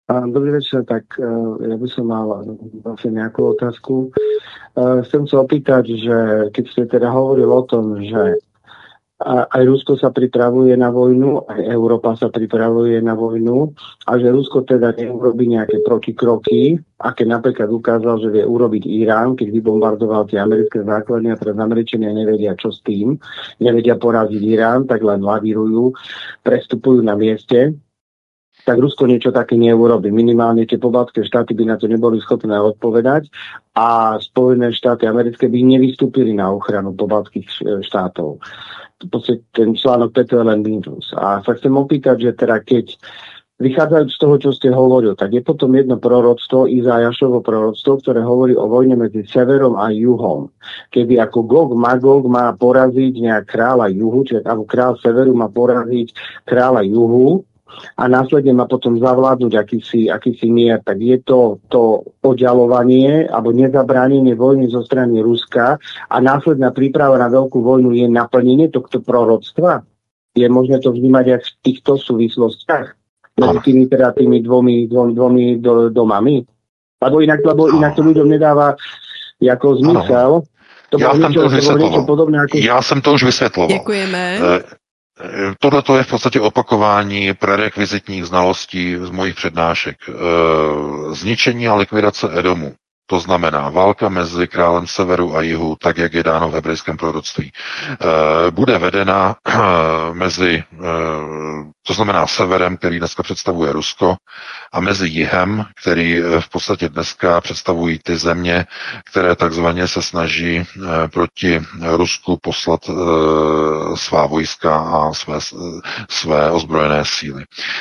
Dobrý večer, tak ja by som mal vlastne nejakú otázku. Chcem sa opýtať, že keď ste teda hovorili o tom, že aj Rusko sa pripravuje na vojnu, aj Európa sa pripravuje na vojnu a že Rusko teda neurobí nejaké protikroky, aké napríklad ukázal, že vie urobiť Irán, keď vybombardoval tie americké základne a teraz Američania nevedia, čo s tým, nevedia poraziť Irán, tak len lavírujú, prestupujú na mieste, tak Rusko niečo také neurobí. Minimálne tie pobaltské štáty by na to neboli schopné odpovedať a Spojené štáty americké by nevystúpili na ochranu pobaltských štátov. V podstate ten článok päť je len mínus. A sa chcem opýtať, že teda keď vychádzajúc z toho, čo ste hovoril, tak je potom jedno proroctvo, Izajašovo proroctvo, ktoré hovorí o vojne medzi severom a juhom. Kedy ako Gog Magog má poraziť nejak kráľa juhu, čiže ako kráľ severu má poraziť kráľa juhu, a následne má potom zavládnuť akýsi, akýsi mier, tak je to to oddialovanie alebo nezabránenie vojny zo strany Ruska a následná príprava na veľkú vojnu je naplnenie tohto proroctva? Je možné to vnímať aj v týchto súvislostiach? Medzi tými, teda tými dvomi, dvomi, dvomi do, domami? Lebo inak, lebo inak to ľuďom nedáva jako zmysel. To Já jsem to už vysvětloval. Ako... Já jsem to už vysvětloval. Děkujeme. E- Tohle je v podstatě opakování prerekvizitních znalostí z mojich přednášek. Zničení a likvidace Edomu. To znamená válka mezi králem severu a jihu, tak jak je dáno v hebrejském proroctví, bude vedena mezi, to znamená severem, který dneska představuje Rusko, a mezi jihem, který v podstatě dneska představují ty země, které takzvaně se snaží proti Rusku poslat svá vojska a své, své ozbrojené síly.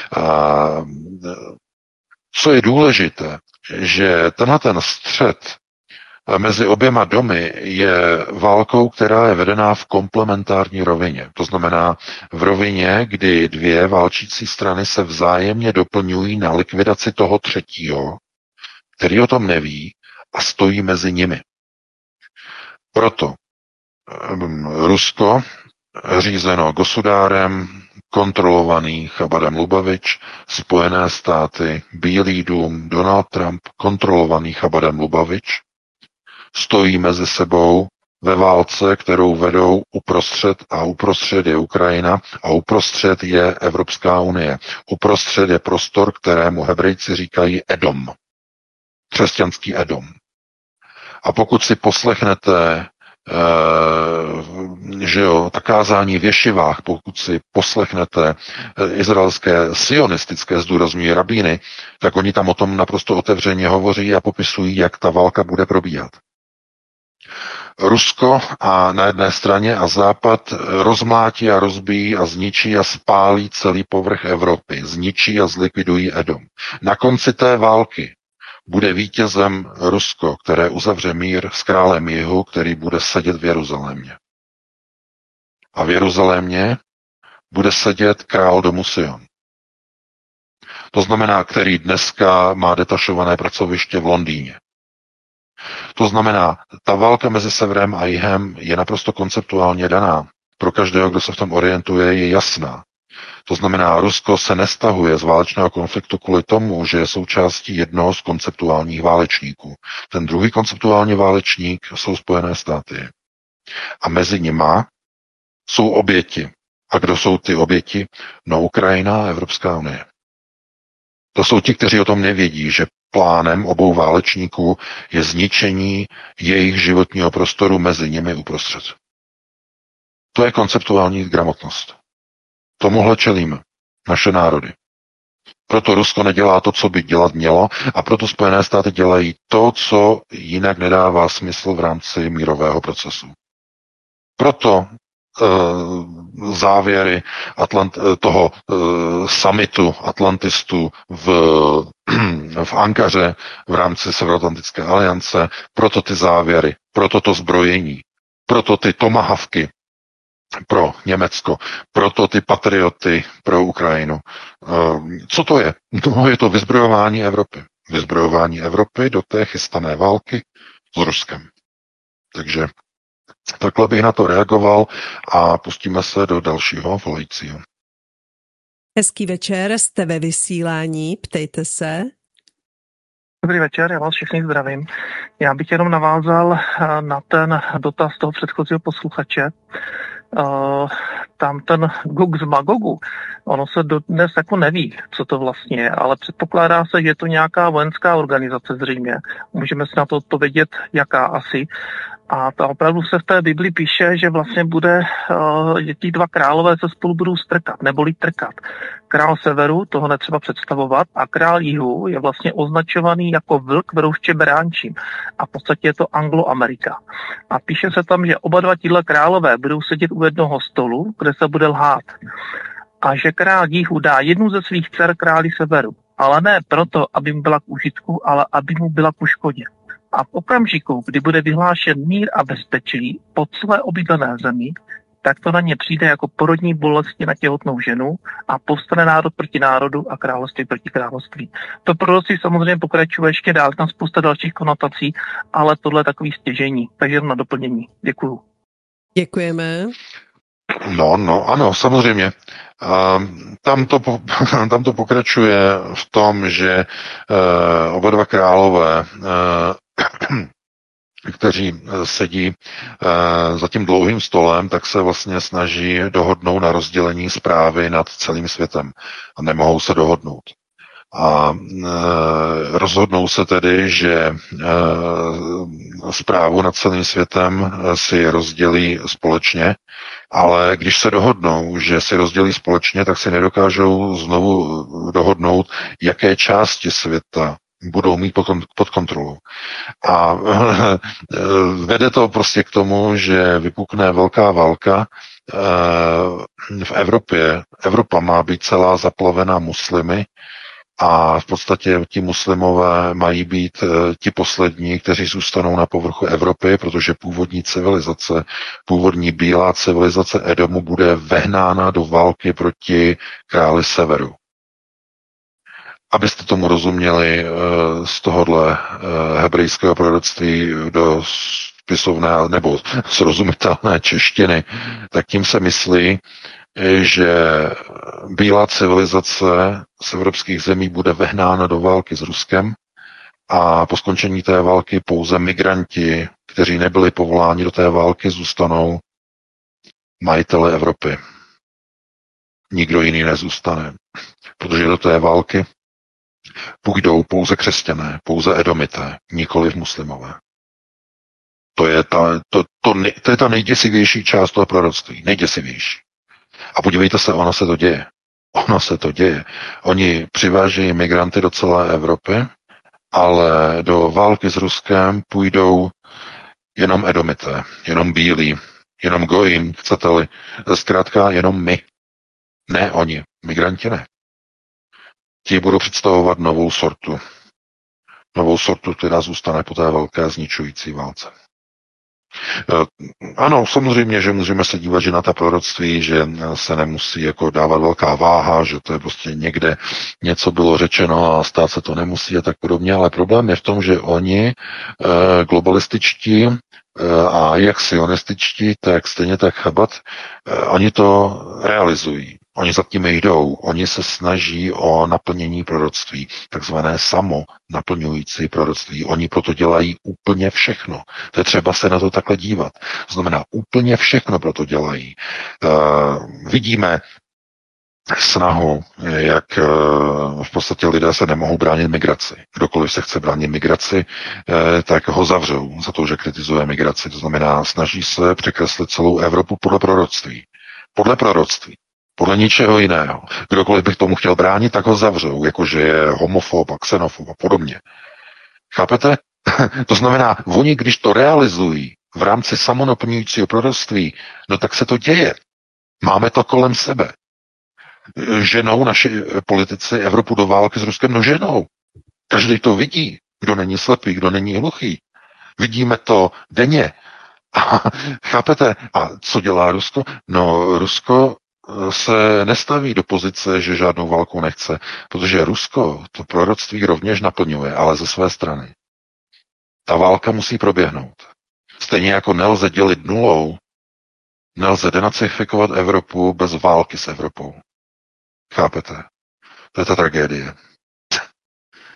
Co je důležité, že tenhle ten střet mezi oběma domy je válkou, která je vedená v komplementární rovině. To znamená v rovině, kdy dvě válčící strany se vzájemně doplňují na likvidaci toho třetího, který o tom neví a stojí mezi nimi. Proto Rusko, řízeno Gosudárem, kontrolovaný Chabadem Lubavič, Spojené státy, Bílý dům, Donald Trump, kontrolovaný Chabadem Lubavič, stojí mezi sebou ve válce, kterou vedou uprostřed a uprostřed je Ukrajina a uprostřed je Evropská unie. Uprostřed je prostor, kterému Hebrejci říkají Edom. Křesťanský Edom. A pokud si poslechnete Uh, že jo, takázání v ješivách, pokud si poslechnete uh, izraelské sionistické zdůrazňují rabíny, tak oni tam o tom naprosto otevřeně hovoří a popisují, jak ta válka bude probíhat. Rusko a na jedné straně a Západ rozmlátí a rozbíjí a zničí a spálí celý povrch Evropy. Zničí a zlikvidují Edom. Na konci té války bude vítězem Rusko, které uzavře mír s králem jihu, který bude sedět v Jeruzalémě. A v Jeruzalémě bude sedět král domu Sion. To znamená, který dneska má detašované pracoviště v Londýně. To znamená, ta válka mezi severem a jihem je naprosto konceptuálně daná. Pro každého, kdo se v tom orientuje, je jasná. To znamená, Rusko se nestahuje z válečného konfliktu kvůli tomu, že je součástí jednoho z konceptuálních válečníků. Ten druhý konceptuální válečník jsou Spojené státy. A mezi nima jsou oběti. A kdo jsou ty oběti? No, Ukrajina a Evropská unie. To jsou ti, kteří o tom nevědí, že plánem obou válečníků je zničení jejich životního prostoru mezi nimi uprostřed. To je konceptuální gramotnost. Tomuhle čelíme naše národy. Proto Rusko nedělá to, co by dělat mělo, a proto Spojené státy dělají to, co jinak nedává smysl v rámci mírového procesu. Proto uh, závěry Atlant- toho uh, summitu Atlantistů v, v Ankaře v rámci Severoatlantické aliance, proto ty závěry, proto to zbrojení, proto ty tomahawky pro Německo, proto ty patrioty pro Ukrajinu. Co to je? No, je to vyzbrojování Evropy. Vyzbrojování Evropy do té chystané války s Ruskem. Takže takhle bych na to reagoval a pustíme se do dalšího volajícího. Hezký večer, jste ve vysílání, ptejte se. Dobrý večer, já vás všechny zdravím. Já bych jenom navázal na ten dotaz toho předchozího posluchače. Uh, tam ten Gog z Magogu, ono se dodnes jako neví, co to vlastně je, ale předpokládá se, že je to nějaká vojenská organizace zřejmě. Můžeme si na to odpovědět, jaká asi. A ta opravdu se v té Bibli píše, že vlastně bude, uh, že ti dva králové se spolu budou strkat, neboli trkat. Král severu, toho netřeba představovat, a král jihu je vlastně označovaný jako vlk vedouště beránčím. A v podstatě je to Angloamerika. A píše se tam, že oba dva tíhle králové budou sedět u jednoho stolu, kde se bude lhát. A že král jihu dá jednu ze svých dcer králi severu. Ale ne proto, aby mu byla k užitku, ale aby mu byla ku škodě. A v okamžiku, kdy bude vyhlášen mír a bezpečí po celé obydlené zemi, tak to na ně přijde jako porodní bolesti na těhotnou ženu a povstane národ proti národu a království proti království. To proroctví samozřejmě pokračuje ještě dál, tam spousta dalších konotací, ale tohle je takový stěžení. Takže na doplnění. Děkuju. Děkujeme. No, no, ano, samozřejmě. Uh, tam, to, tam to pokračuje v tom, že uh, oba dva králové uh, kteří sedí uh, za tím dlouhým stolem, tak se vlastně snaží dohodnout na rozdělení správy nad celým světem. A nemohou se dohodnout. A e, rozhodnou se tedy, že e, správu nad celým světem si rozdělí společně, ale když se dohodnou, že si rozdělí společně, tak si nedokážou znovu dohodnout, jaké části světa budou mít pod kontrolou. A e, vede to prostě k tomu, že vypukne velká válka e, v Evropě. Evropa má být celá zaplavena muslimy, a v podstatě ti muslimové mají být e, ti poslední, kteří zůstanou na povrchu Evropy, protože původní civilizace, původní bílá civilizace Edomu bude vehnána do války proti králi severu. Abyste tomu rozuměli e, z tohohle e, hebrejského proroctví do spisovné nebo srozumitelné češtiny, tak tím se myslí, že bílá civilizace z evropských zemí bude vehnána do války s Ruskem a po skončení té války pouze migranti, kteří nebyli povoláni do té války, zůstanou majitele Evropy. Nikdo jiný nezůstane, protože do té války půjdou pouze křesťané, pouze edomité, nikoliv muslimové. To je ta, to, to, to je ta nejděsivější část toho proroctví, nejděsivější. A podívejte se, ono se to děje. Ono se to děje. Oni přivážejí migranty do celé Evropy, ale do války s Ruskem půjdou jenom edomité, jenom bílí, jenom gojim, chcete-li. Zkrátka jenom my. Ne oni, migranti ne. Ti budou představovat novou sortu. Novou sortu, která zůstane po té velké zničující válce. Ano, samozřejmě, že můžeme se dívat, že na ta proroctví, že se nemusí jako dávat velká váha, že to je prostě někde něco bylo řečeno a stát se to nemusí a tak podobně, ale problém je v tom, že oni globalističtí a jak sionističtí, tak stejně tak Chabad, oni to realizují. Oni za tím jdou, oni se snaží o naplnění proroctví, takzvané samo naplňující proroctví. Oni proto dělají úplně všechno. To je třeba se na to takhle dívat. To znamená, úplně všechno proto dělají. Uh, vidíme snahu, jak uh, v podstatě lidé se nemohou bránit migraci. Kdokoliv se chce bránit migraci, uh, tak ho zavřou za to, že kritizuje migraci. To znamená, snaží se překreslit celou Evropu podle proroctví. Podle proroctví. Podle ničeho jiného. Kdokoliv by tomu chtěl bránit, tak ho zavřou, jakože je homofob a xenofob a podobně. Chápete? To znamená, oni, když to realizují v rámci samonaplňujícího proroctví, no tak se to děje. Máme to kolem sebe. Ženou naši politici Evropu do války s Ruskem, no ženou. Každý to vidí, kdo není slepý, kdo není hluchý. Vidíme to denně. A, chápete? A co dělá Rusko? No, Rusko se nestaví do pozice, že žádnou válku nechce, protože Rusko to proroctví rovněž naplňuje, ale ze své strany. Ta válka musí proběhnout. Stejně jako nelze dělit nulou, nelze denacifikovat Evropu bez války s Evropou. Chápete? To je ta tragédie.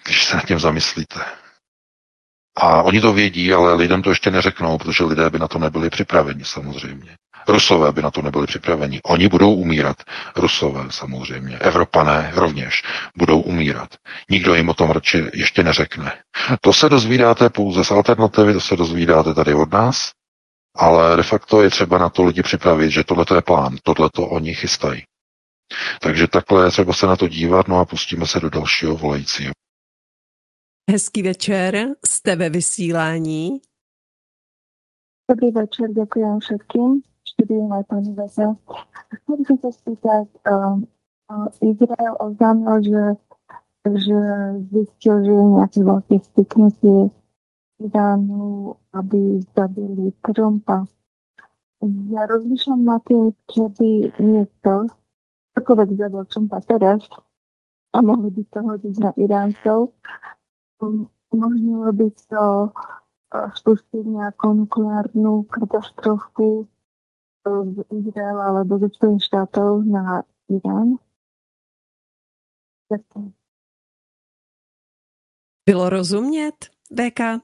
když se nad tím zamyslíte. A oni to vědí, ale lidem to ještě neřeknou, protože lidé by na to nebyli připraveni samozřejmě. Rusové by na to nebyli připraveni. Oni budou umírat. Rusové samozřejmě. Evropané rovněž budou umírat. Nikdo jim o tom radši ještě neřekne. To se dozvídáte pouze z alternativy, to se dozvídáte tady od nás, ale de facto je třeba na to lidi připravit, že tohle je plán, tohle to oni chystají. Takže takhle je třeba se na to dívat, no a pustíme se do dalšího volajícího. Hezký večer, jste ve vysílání. Dobrý večer, děkuji všetkým. Štúdium aj pani Vesa. Chcel by som sa spýtať, uh, uh, Izrael oznámil, že, že zistil, že je nejaké veľké styknutie Iránu, aby zabili Trumpa. Ja rozmýšľam na tým, keby niekto, akoľvek zabil Trumpa teraz a mohli by to hodiť na Iráncov, um, umožnilo by to uh, spustiť nejakú nukleárnu katastrofu z Izraela alebo ze Spojených štátov na Irán. Děkuji. Bylo rozumět, V K?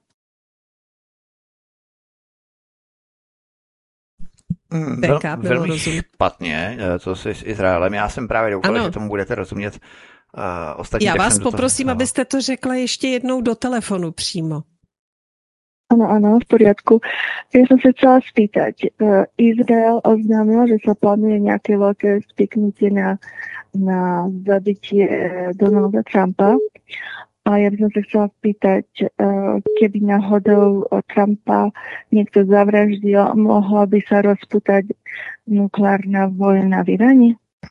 Hmm, V K bylo velmi rozumět. špatně, to si s Izraelem. Já jsem právě doufal, že tomu budete rozumět. Uh, ostatní, Já vás toho, poprosím, no. abyste to řekla ještě jednou do telefonu přímo. Áno, áno, v poriadku. Ja som sa chcela spýtať. Izrael oznámil, že sa plánuje nejaké veľké spiknutie na, na zabitie Donalda Trumpa. A ja by som sa chcela spýtať, keby náhodou Trumpa niekto zavraždil, mohla by sa rozputať nukleárna vojna v Iráne?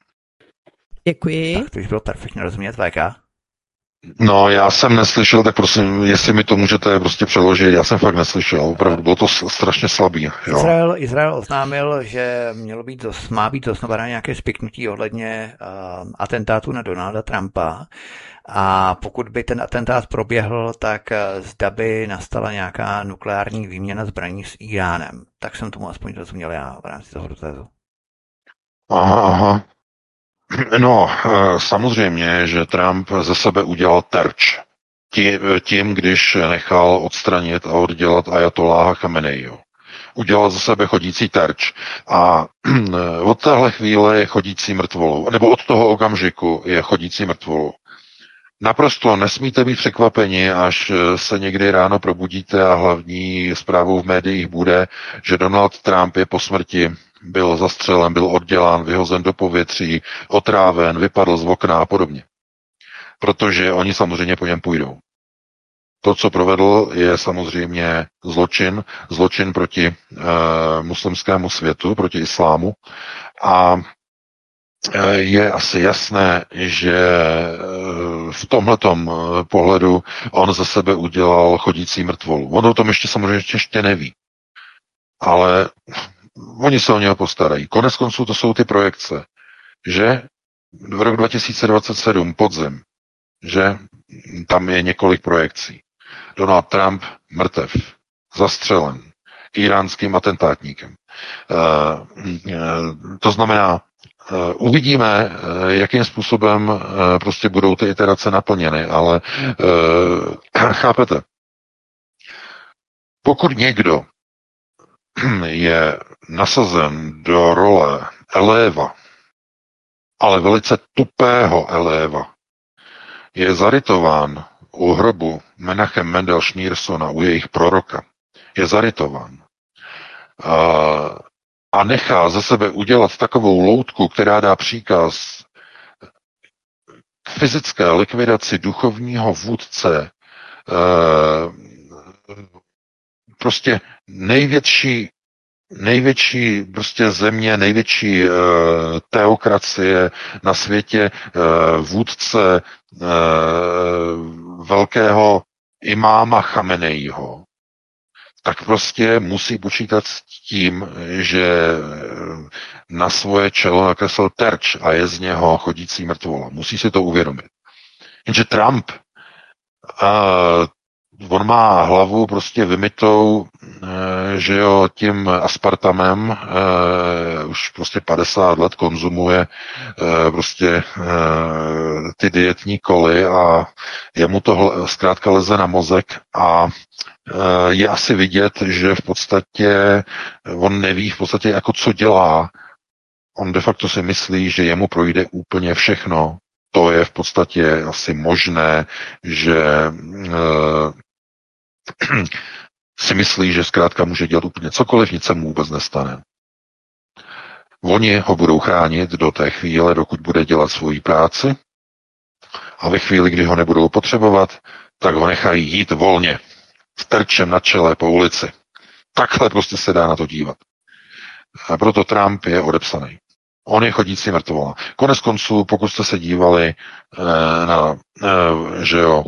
Děkuji. Tak to už bylo perfektně rozumět, V K. No, já jsem neslyšel, tak prosím, jestli mi to můžete prostě přeložit, já jsem fakt neslyšel, opravdu bylo to strašně slabý. Jo. Izrael, Izrael oznámil, že mělo být, má být osnovené nějaké spiknutí ohledně uh, atentátu na Donalda Trumpa a pokud by ten atentát proběhl, tak uh, zda by nastala nějaká nukleární výměna zbraní s Iránem. Tak jsem tomu aspoň rozuměl já v rámci toho dotazu. Aha, aha. No, samozřejmě, že Trump ze sebe udělal terč. Tím, když nechal odstranit a oddělat ajatoláha Chameneiho. Udělal ze sebe chodící terč. A od téhle chvíle je chodící mrtvolou. Nebo od toho okamžiku je chodící mrtvolou. Naprosto nesmíte být překvapeni, až se někdy ráno probudíte a hlavní zprávou v médiích bude, že Donald Trump je po smrti, byl zastřelen, byl oddělán, vyhozen do povětří, otráven, vypadl z okna a podobně. Protože oni samozřejmě po něm půjdou. To, co provedl, je samozřejmě zločin, zločin proti e, muslimskému světu, proti islámu a e, je asi jasné, že e, v tomhletom pohledu on ze sebe udělal chodící mrtvolu. On o tom ještě samozřejmě ještě neví. Ale oni se o něho postarají. Konec konců to jsou ty projekce, že v rok dva tisíce dvacet sedm podzim, že tam je několik projekcí. Donald Trump mrtev, zastřelen iránským atentátníkem. E, e, to znamená, e, uvidíme, e, jakým způsobem e, prostě budou ty iterace naplněny, ale e, chápete, pokud někdo je nasazen do role eléva, ale velice tupého eléva, je zarytován u hrobu Menachem Mendel Schneersona, u jejich proroka, je zarytován a, a nechá ze sebe udělat takovou loutku, která dá příkaz k fyzické likvidaci duchovního vůdce, e, prostě největší, největší prostě země, největší e, teokracie na světě, e, vůdce e, velkého imáma Chameneiho, tak prostě musí počítat s tím, že na svoje čelo nakreslil terč a je z něho chodící mrtvola. Musí si to uvědomit. Jenže Trump, e, on má hlavu prostě vymytou že jo, tím aspartamem uh, už prostě padesát let konzumuje uh, prostě uh, ty dietní koly a jemu to zkrátka leze na mozek a uh, je asi vidět, že v podstatě on neví v podstatě jako co dělá. On de facto si myslí, že jemu projde úplně všechno. To je v podstatě asi možné, že uh, si myslí, že zkrátka může dělat úplně cokoliv, nic se mu vůbec nestane. Oni ho budou chránit do té chvíle, dokud bude dělat svoji práci a ve chvíli, kdy ho nebudou potřebovat, tak ho nechají jít volně, s terčem na čele po ulici. Takhle prostě se dá na to dívat. A proto Trump je odepsaný. On je chodící mrtvola. Konec konců, pokud jste se dívali eh, na, eh, že jo,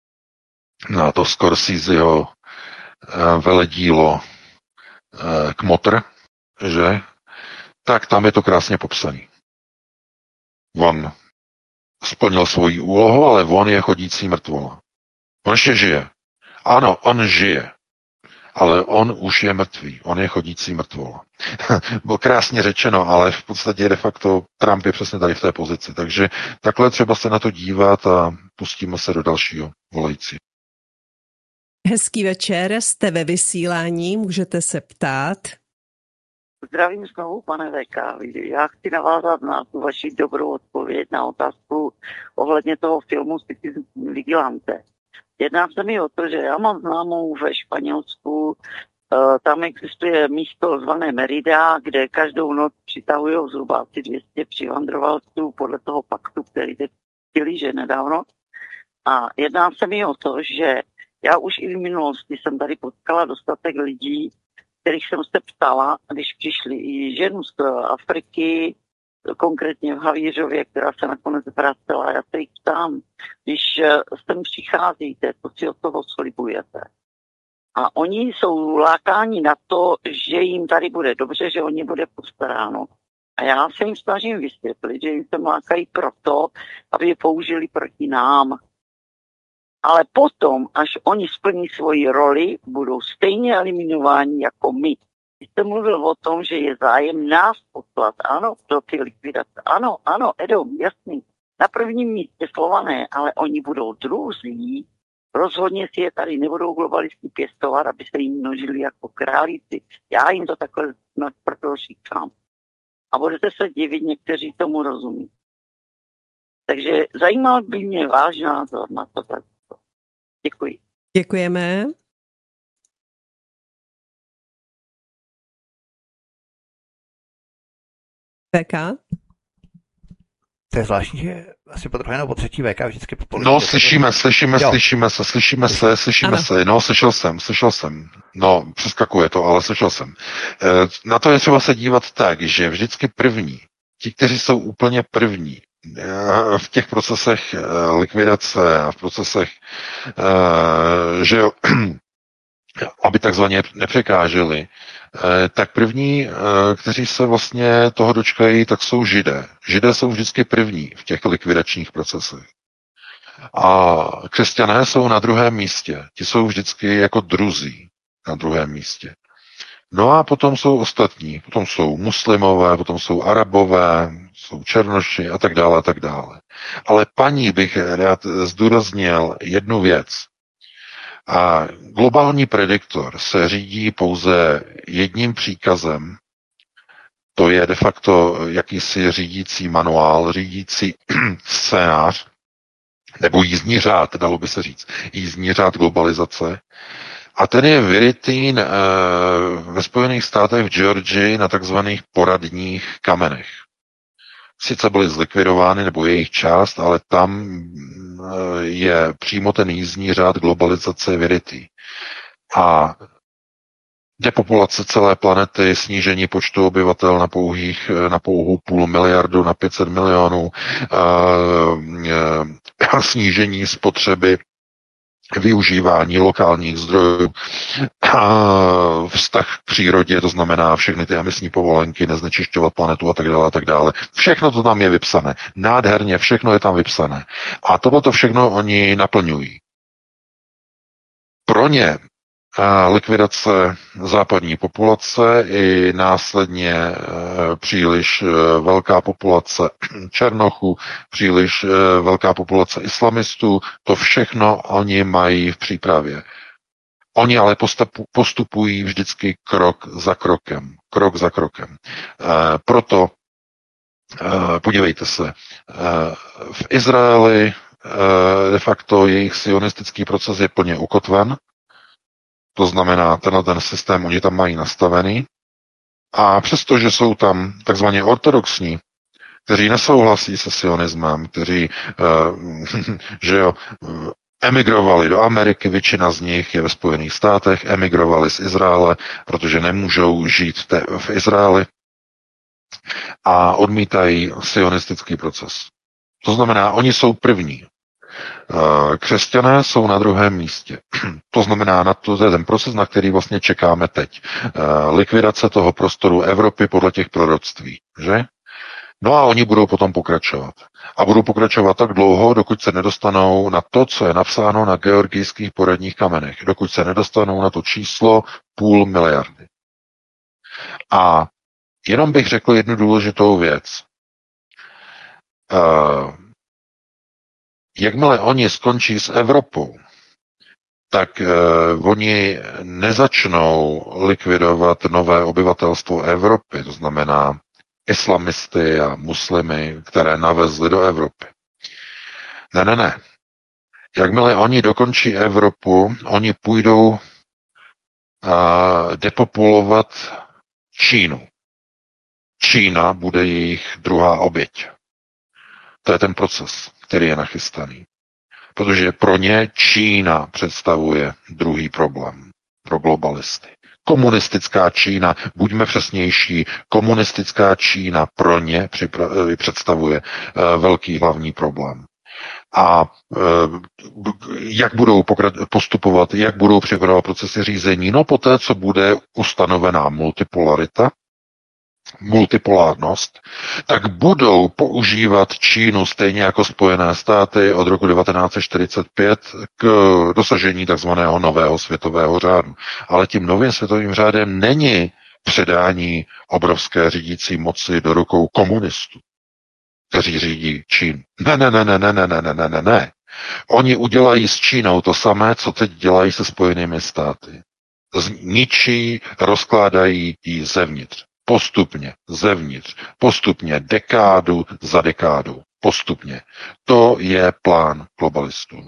na to Scorseseho eh, veledílo eh, Kmotr, že, tak tam je to krásně popsaný. On splnil svoji úlohu, ale on je chodící mrtvola. On ještě žije. Ano, on žije. Ale on už je mrtvý. On je chodící mrtvola. Bylo krásně řečeno, ale v podstatě de facto Trump je přesně tady v té pozici. Takže takhle třeba se na to dívat a pustíme se do dalšího volající. Hezký večer, jste ve vysílání, můžete se ptát. Zdravím znovu, pane V K. Já chci navázat na tu vaši dobrou odpověď na otázku ohledně toho filmu Citizen Vigilante. Jedná se mi o to, že já mám známou ve Španělsku, tam existuje místo zvané Merida, kde každou noc přitahují zhruba asi dvě stě přivandrovalců podle toho paktu, který teď chtěli, že nedávno. A jedná se mi o to, že já už i v minulosti jsem tady potkala dostatek lidí, kterých jsem se ptala, když přišli i ženu z Afriky, konkrétně v Havířově, která se nakonec vracela. Já se jich ptám, když sem přicházíte, to si od toho slibujete. A oni jsou lákáni na to, že jim tady bude dobře, že o ně bude postaráno. A já se jim snažím vysvětlit, že jim se lákají proto, aby je použili proti nám. Ale potom, až oni splní svoji roli, budou stejně eliminováni jako my. Vy jste mluvil o tom, že je zájem nás poslat, ano, do ty likvidace. Ano, ano, Edo, jasný. Na prvním místě Slované, ale oni budou druzí. Rozhodně si je tady nebudou globalisti pěstovat, aby se jim množili jako králíci. Já jim to takhle proto říkám. A budete se divit, někteří tomu rozumí. Takže zajímal by mě váš názor na to. Děkuji. Děkujeme. V K? To je zvláštní, že asi po druhé nebo po třetí V K vždycky po No, slyšíme, slyšíme, jo. slyšíme se, slyšíme se, slyšíme ano. se. No, slyšel jsem, slyšel jsem. No, přeskakuje to, ale slyšel jsem. Na to je třeba se dívat tak, že vždycky první, ti, kteří jsou úplně první, v těch procesech likvidace a v procesech, že jo, aby takzvaně nepřekáželi, tak první, kteří se vlastně toho dočkají, tak jsou Židé. Židé jsou vždycky první v těch likvidačních procesech. A křesťané jsou na druhém místě. Ti jsou vždycky jako druzí na druhém místě. No a potom jsou ostatní. Potom jsou muslimové, potom jsou arabové, jsou černoši a tak dále a tak dále. Ale paní bych rád zdůraznil jednu věc. A globální prediktor se řídí pouze jedním příkazem, to je de facto jakýsi řídící manuál, řídící scénář, nebo jízdní řád, dalo by se říct, jízdní řád globalizace. A ten je vyrytý e, ve Spojených státech v Georgii na takzvaných poradních kamenech. Sice byly zlikvidovány, nebo jejich část, ale tam je přímo ten jízdní řád globalizace vyrytý. A depopulace celé planety, snížení počtu obyvatel na, pouhých, na pouhou půl miliardu, na pět set milionů, a snížení spotřeby, využívání lokálních zdrojů, vztah k přírodě, to znamená všechny ty emisní povolenky, neznečišťovat planetu a tak dále a tak dále. Všechno to tam je vypsané. Nádherně, všechno je tam vypsané. A tohle všechno oni naplňují. Pro ně likvidace západní populace i následně příliš velká populace černochů, příliš velká populace islamistů, to všechno oni mají v přípravě. Oni ale postupují vždycky krok za krokem. Krok za krokem. Proto podívejte se, v Izraeli de facto jejich sionistický proces je plně ukotven. To znamená, tenhle ten systém oni tam mají nastavený. A přestože jsou tam takzvaně ortodoxní, kteří nesouhlasí se sionismem, kteří že jo, emigrovali do Ameriky, většina z nich je ve Spojených státech, emigrovali z Izraele, protože nemůžou žít te- v Izraeli a odmítají sionistický proces. To znamená, oni jsou první. Křesťané jsou na druhém místě. To znamená, na to, to je ten proces, na který vlastně čekáme teď. Likvidace toho prostoru Evropy podle těch proroctví, že? No a oni budou potom pokračovat. A budou pokračovat tak dlouho, dokud se nedostanou na to, co je napsáno na georgijských poradních kamenech. Dokud se nedostanou na to číslo půl miliardy. A jenom bych řekl jednu důležitou věc. Uh, jakmile oni skončí s Evropou, tak uh, oni nezačnou likvidovat nové obyvatelstvo Evropy, to znamená islamisty a muslimy, které navezli do Evropy. Ne, ne, ne. Jakmile oni dokončí Evropu, oni půjdou uh, depopulovat Čínu. Čína bude jejich druhá oběť. To je ten proces, který je nachystaný. Protože pro ně Čína představuje druhý problém pro globalisty. Komunistická Čína, buďme přesnější, komunistická Čína pro ně připra- představuje uh, velký hlavní problém. A uh, jak budou pokra- postupovat, jak budou připravovat procesy řízení? No poté, co bude ustanovená multipolarita, multipolárnost, tak budou používat Čínu stejně jako Spojené státy od roku devatenáct set čtyřicet pět k dosažení takzvaného nového světového řádu. Ale tím novým světovým řádem není předání obrovské řídící moci do rukou komunistů, kteří řídí Čínu. Ne, ne, ne, ne, ne, ne, ne, ne, ne, ne. Oni udělají s Čínou to samé, co teď dělají se Spojenými státy. Zničí, rozkládají ji zevnitř. Postupně, zevnitř, postupně, dekádu za dekádu, postupně. To je plán globalistů.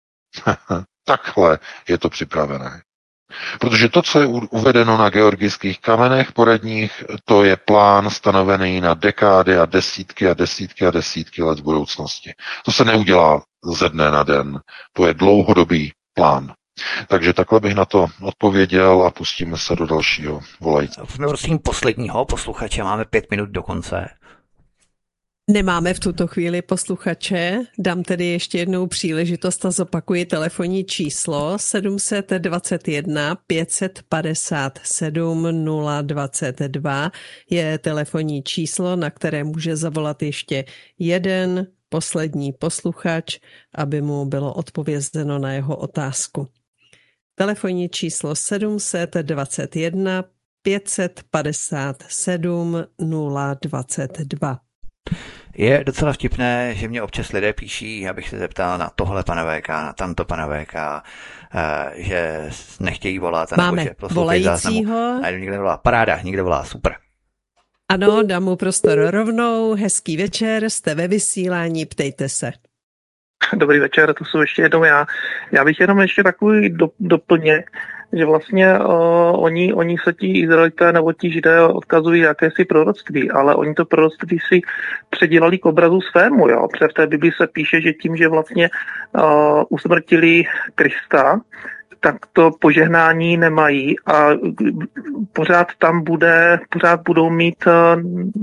Takhle je to připravené. Protože to, co je uvedeno na georgijských kamenech poradních, to je plán stanovený na dekády a desítky a desítky a desítky let v budoucnosti. To se neudělá ze dne na den. To je dlouhodobý plán. Takže takhle bych na to odpověděl a pustíme se do dalšího volajícího. Prosím posledního posluchače, máme pět minut do konce. Nemáme v tuto chvíli posluchače, dám tedy ještě jednou příležitost a zopakuji telefonní číslo sedm dva jedna pět padesát sedm nula dvacet dva je telefonní číslo, na které může zavolat ještě jeden poslední posluchač, aby mu bylo odpovězeno na jeho otázku. Telefonní číslo sedm dva jedna pět padesát sedm nula dvacet dva. Je docela vtipné, že mě občas lidé píší, abych se zeptal na tohle pana V K, na tamto pana V K, že nechtějí volat. Máme volajícího. A někdo volá. Paráda, někdo volá. Super. Ano, dám mu prostor rovnou. Hezký večer, jste ve vysílání, ptejte se. Dobrý večer, to jsou ještě jednou já. Já bych jenom ještě takový do, doplněk, že vlastně uh, oni, oni se ti Izraelité nebo ti Židé odkazují jakési proroctví, ale oni to proroctví si předělali k obrazu svému, jo. Protože v té Biblii se píše, že tím, že vlastně uh, usmrtili Krista, tak to požehnání nemají a pořád tam bude, pořád budou mít, uh,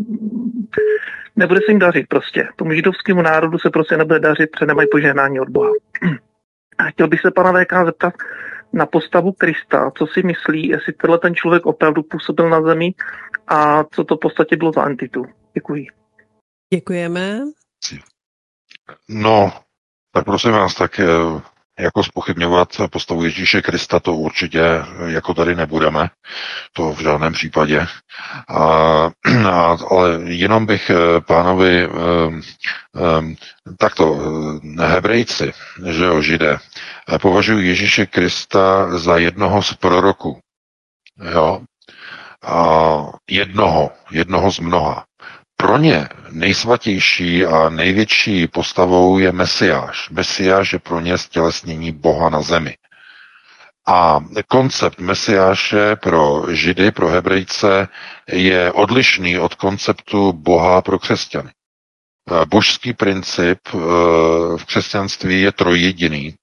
nebude se jim dařit prostě. Tomu židovskému národu se prostě nebude dařit, protože nemají požehnání od Boha. A chtěl bych se pana V K zeptat na postavu Krista, co si myslí, jestli tenhle ten člověk opravdu působil na zemi a co to v podstatě bylo za entitu. Děkuji. Děkujeme. No, tak prosím vás, tak Jako zpochybňovat postavu Ježíše Krista to určitě jako tady nebudeme, to v žádném případě. A, a, ale jenom bych pánovi um, um, takto, Hebrejci, že jo, Židé, považují Ježíše Krista za jednoho z proroků. Jo? A jednoho, jednoho z mnoha. Pro ně nejsvatější a největší postavou je Mesiáš. Mesiáš je pro ně stělesnění Boha na zemi. A koncept Mesiáše pro Židy, pro Hebrejce je odlišný od konceptu Boha pro křesťany. Božský princip v křesťanství je trojjediný.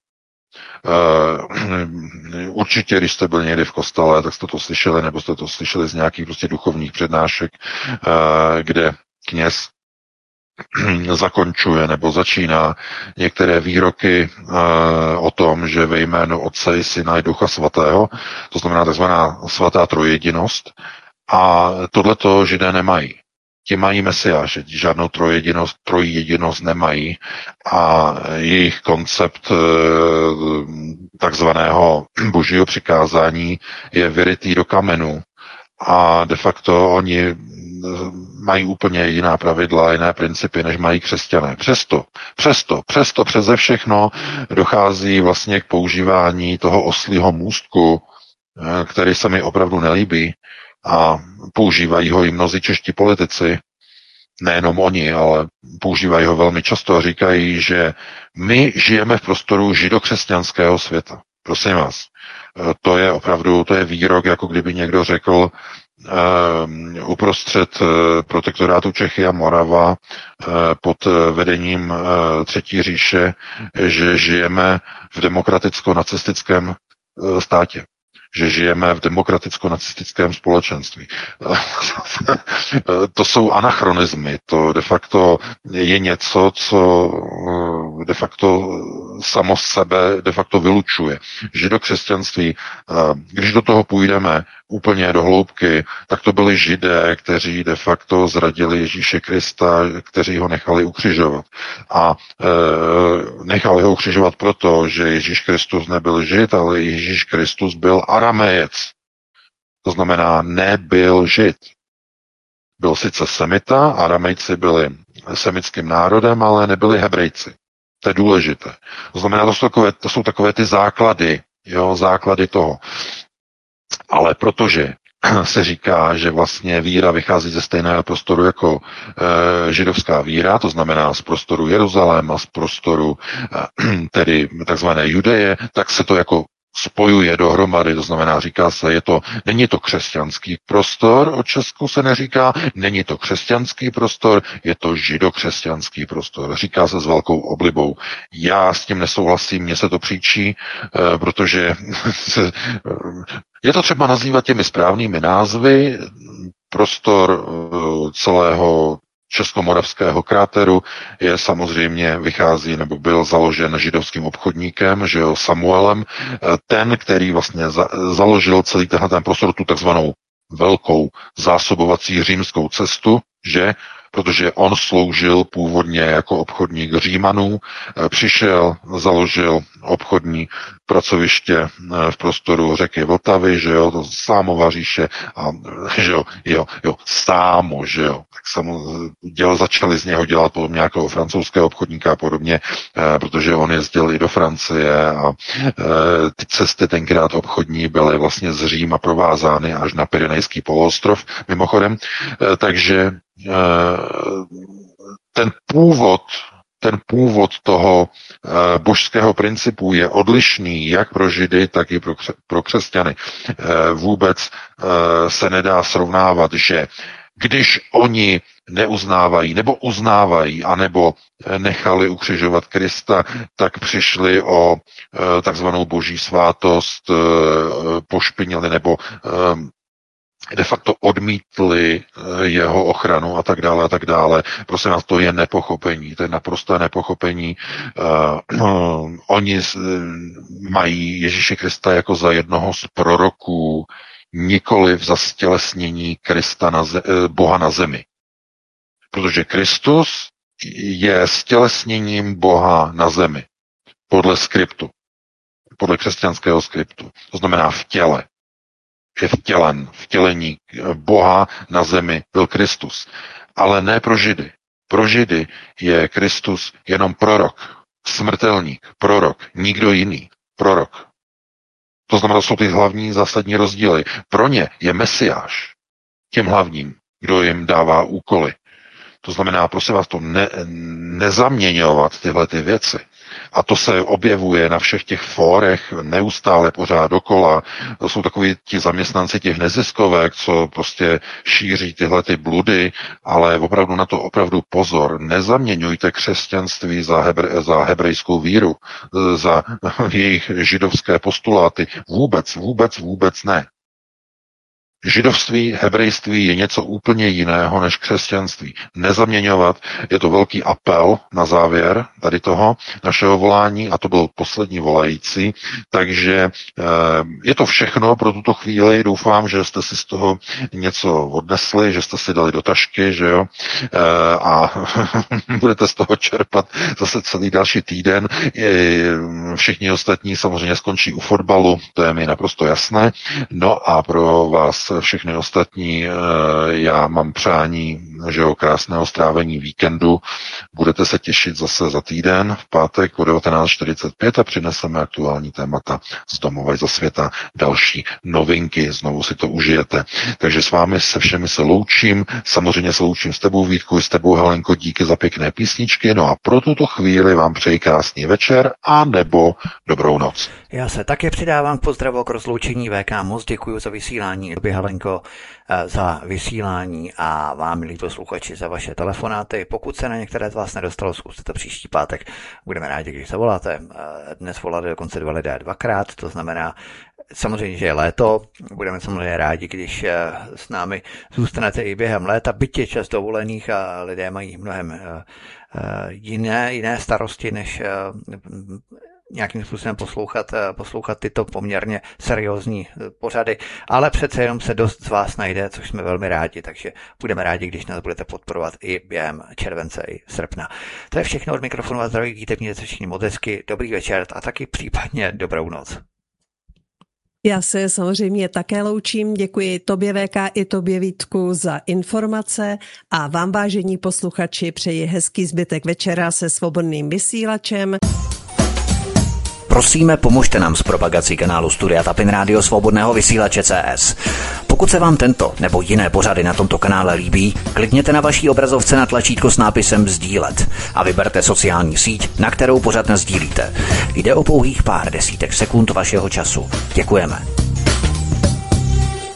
Určitě, když jste byli někdy v kostele, tak jste to slyšeli, nebo jste to slyšeli z nějakých prostě duchovních přednášek, kde kněz zakončuje nebo začíná některé výroky o tom, že ve jménu Otce i Syna i Ducha Svatého, to znamená takzvaná svatá trojjedinost, a tohleto Židé nemají. Ti mají Mesiáše, žádnou trojjedinost, trojjedinost nemají a jejich koncept takzvaného božího přikázání je vyrytý do kamenu a de facto oni mají úplně jiná pravidla, jiné principy, než mají křesťané. Přesto, přesto, přesto přeze všechno dochází vlastně k používání toho oslího můstku, který se mi opravdu nelíbí, a používají ho i mnozí čeští politici, nejenom oni, ale používají ho velmi často a říkají, že my žijeme v prostoru židokřesťanského světa. Prosím vás, to je opravdu, to je výrok, jako kdyby někdo řekl uh, uprostřed uh, protektorátu Čechy a Morava uh, pod vedením uh, Třetí říše, že žijeme v demokraticko-nacistickém uh, státě. Že žijeme v demokraticko-nacistickém společenství. To jsou anachronizmy, to de facto je něco, co de facto samo sebe de facto vylučuje. Židokřesťanství, když do toho půjdeme úplně do hloubky, tak to byli Židé, kteří de facto zradili Ježíše Krista, kteří ho nechali ukřižovat. A e, nechali ho ukřižovat proto, že Ježíš Kristus nebyl Žid, ale Ježíš Kristus byl Aramejec. To znamená, nebyl Žid. Byl sice Semita, Aramejci byli semickým národem, ale nebyli Hebrejci. To je důležité. To znamená, to jsou takové, to jsou takové ty základy, jo, základy toho. Ale protože se říká, že vlastně víra vychází ze stejného prostoru jako e, židovská víra, to znamená z prostoru Jeruzaléma, z prostoru e, tedy takzvané Judeje, tak se to jako spojuje dohromady, to znamená, říká se, je to, není to křesťanský prostor, o Česku se neříká, není to křesťanský prostor, je to židokřesťanský prostor, říká se s velkou oblibou. Já s tím nesouhlasím, mně se to příčí, eh, protože se, je to třeba nazývat těmi správnými názvy, prostor eh, celého Českomoravského kráteru je samozřejmě, vychází nebo byl založen židovským obchodníkem, že jo, Samuelem, ten, který vlastně za, založil celý tenhle ten prostor, tu takzvanou velkou zásobovací římskou cestu, že protože on sloužil původně jako obchodník Římanů, přišel, založil obchodní pracoviště v prostoru řeky Vltavy, že jo, to Sámova říše, a že jo, jo, jo, Sámo, že jo, tak samozřejmě děl, začali z něho dělat potom nějakého francouzského obchodníka a podobně, eh, protože on jezdil i do Francie a eh, ty cesty tenkrát obchodní byly vlastně z Říma provázány až na Pyrenejský poloostrov, mimochodem, eh, takže eh, ten původ ten původ toho e, božského principu je odlišný jak pro Židy, tak i pro, kře- pro křesťany. E, vůbec e, se nedá srovnávat, že když oni neuznávají nebo uznávají, anebo nechali ukřižovat Krista, tak přišli o e, takzvanou boží svátost, e, pošpinili nebo e, de facto odmítli jeho ochranu a tak dále a tak dále. Prosím vás, to je nepochopení, to je naprosté nepochopení. Uh, uh, oni uh, mají Ježíše Krista jako za jednoho z proroků, nikoliv za stělesnění Krista na ze- uh, Boha na zemi. Protože Kristus je stělesněním Boha na zemi. Podle skriptu. podle křesťanského skriptu. To znamená v těle. Je vtělen, vtělení Boha na zemi byl Kristus. Ale ne pro Židy. Pro Židy je Kristus jenom prorok, smrtelník, prorok, nikdo jiný, prorok. To znamená, to jsou ty hlavní zásadní rozdíly. Pro ně je Mesiáš tím hlavním, kdo jim dává úkoly. To znamená, prosím vás, to ne, nezaměňovat tyhle ty věci. A to se objevuje na všech těch fórech neustále pořád dokola. To jsou takoví ti zaměstnanci těch neziskovek, co prostě šíří tyhle ty bludy, ale opravdu na to opravdu pozor. Nezaměňujte křesťanství za, hebre, za hebrejskou víru, za jejich židovské postuláty. Vůbec, vůbec, vůbec ne. Židovství, hebrejství je něco úplně jiného než křesťanství. Nezaměňovat, je to velký apel na závěr tady toho našeho volání a to byl poslední volající, takže je to všechno pro tuto chvíli. Doufám, že jste si z toho něco odnesli, že jste si dali do tašky, že jo, a budete z toho čerpat zase celý další týden. Všichni ostatní samozřejmě skončí u fotbalu, to je mi naprosto jasné. No a pro vás všechny ostatní, já mám přání, že jo, krásného strávení víkendu. Budete se těšit zase za týden, v pátek o devatenáct čtyřicet pět a přineseme aktuální témata z domova i ze světa, další novinky, znovu si to užijete. Takže s vámi se všemi se loučím, samozřejmě se loučím s tebou, Vítku, s tebou, Helenko, díky za pěkné písničky, no a pro tuto chvíli vám přeji krásný večer a nebo dobrou noc. Já se také přidávám k pozdravu k rozloučení V K. Moc děkuji za vysílání, Helenko, za vysílání a vám, milí posluchači, za vaše telefonáty. Pokud se na některé z vás nedostalo, zkuste to příští pátek. Budeme rádi, když zavoláte. Dnes volali dokonce dva lidé dvakrát, to znamená, samozřejmě, že je léto. Budeme samozřejmě rádi, když s námi zůstanete i během léta. Byť je čas dovolených a lidé mají mnohem jiné, jiné starosti, než nějakým způsobem poslouchat, poslouchat tyto poměrně seriózní pořady, ale přece jenom se dost z vás najde, což jsme velmi rádi, takže budeme rádi, když nás budete podporovat i během července i srpna. To je všechno od mikrofonu a zdraví, víte, mějte se všichni moc hezky, dobrý večer a taky případně dobrou noc. Já se samozřejmě také loučím, děkuji tobě V K i tobě Vítku za informace a vám, vážení posluchači, přeji hezký zbytek večera se svobodným vysílačem. Prosíme, pomožte nám s propagací kanálu Studia Tapin Rádio Svobodného vysílače C S. Pokud se vám tento nebo jiné pořady na tomto kanále líbí, klikněte na vaší obrazovce na tlačítko s nápisem sdílet a vyberte sociální síť, na kterou pořad nasdílíte. Jde o pouhých pár desítek sekund vašeho času. Děkujeme.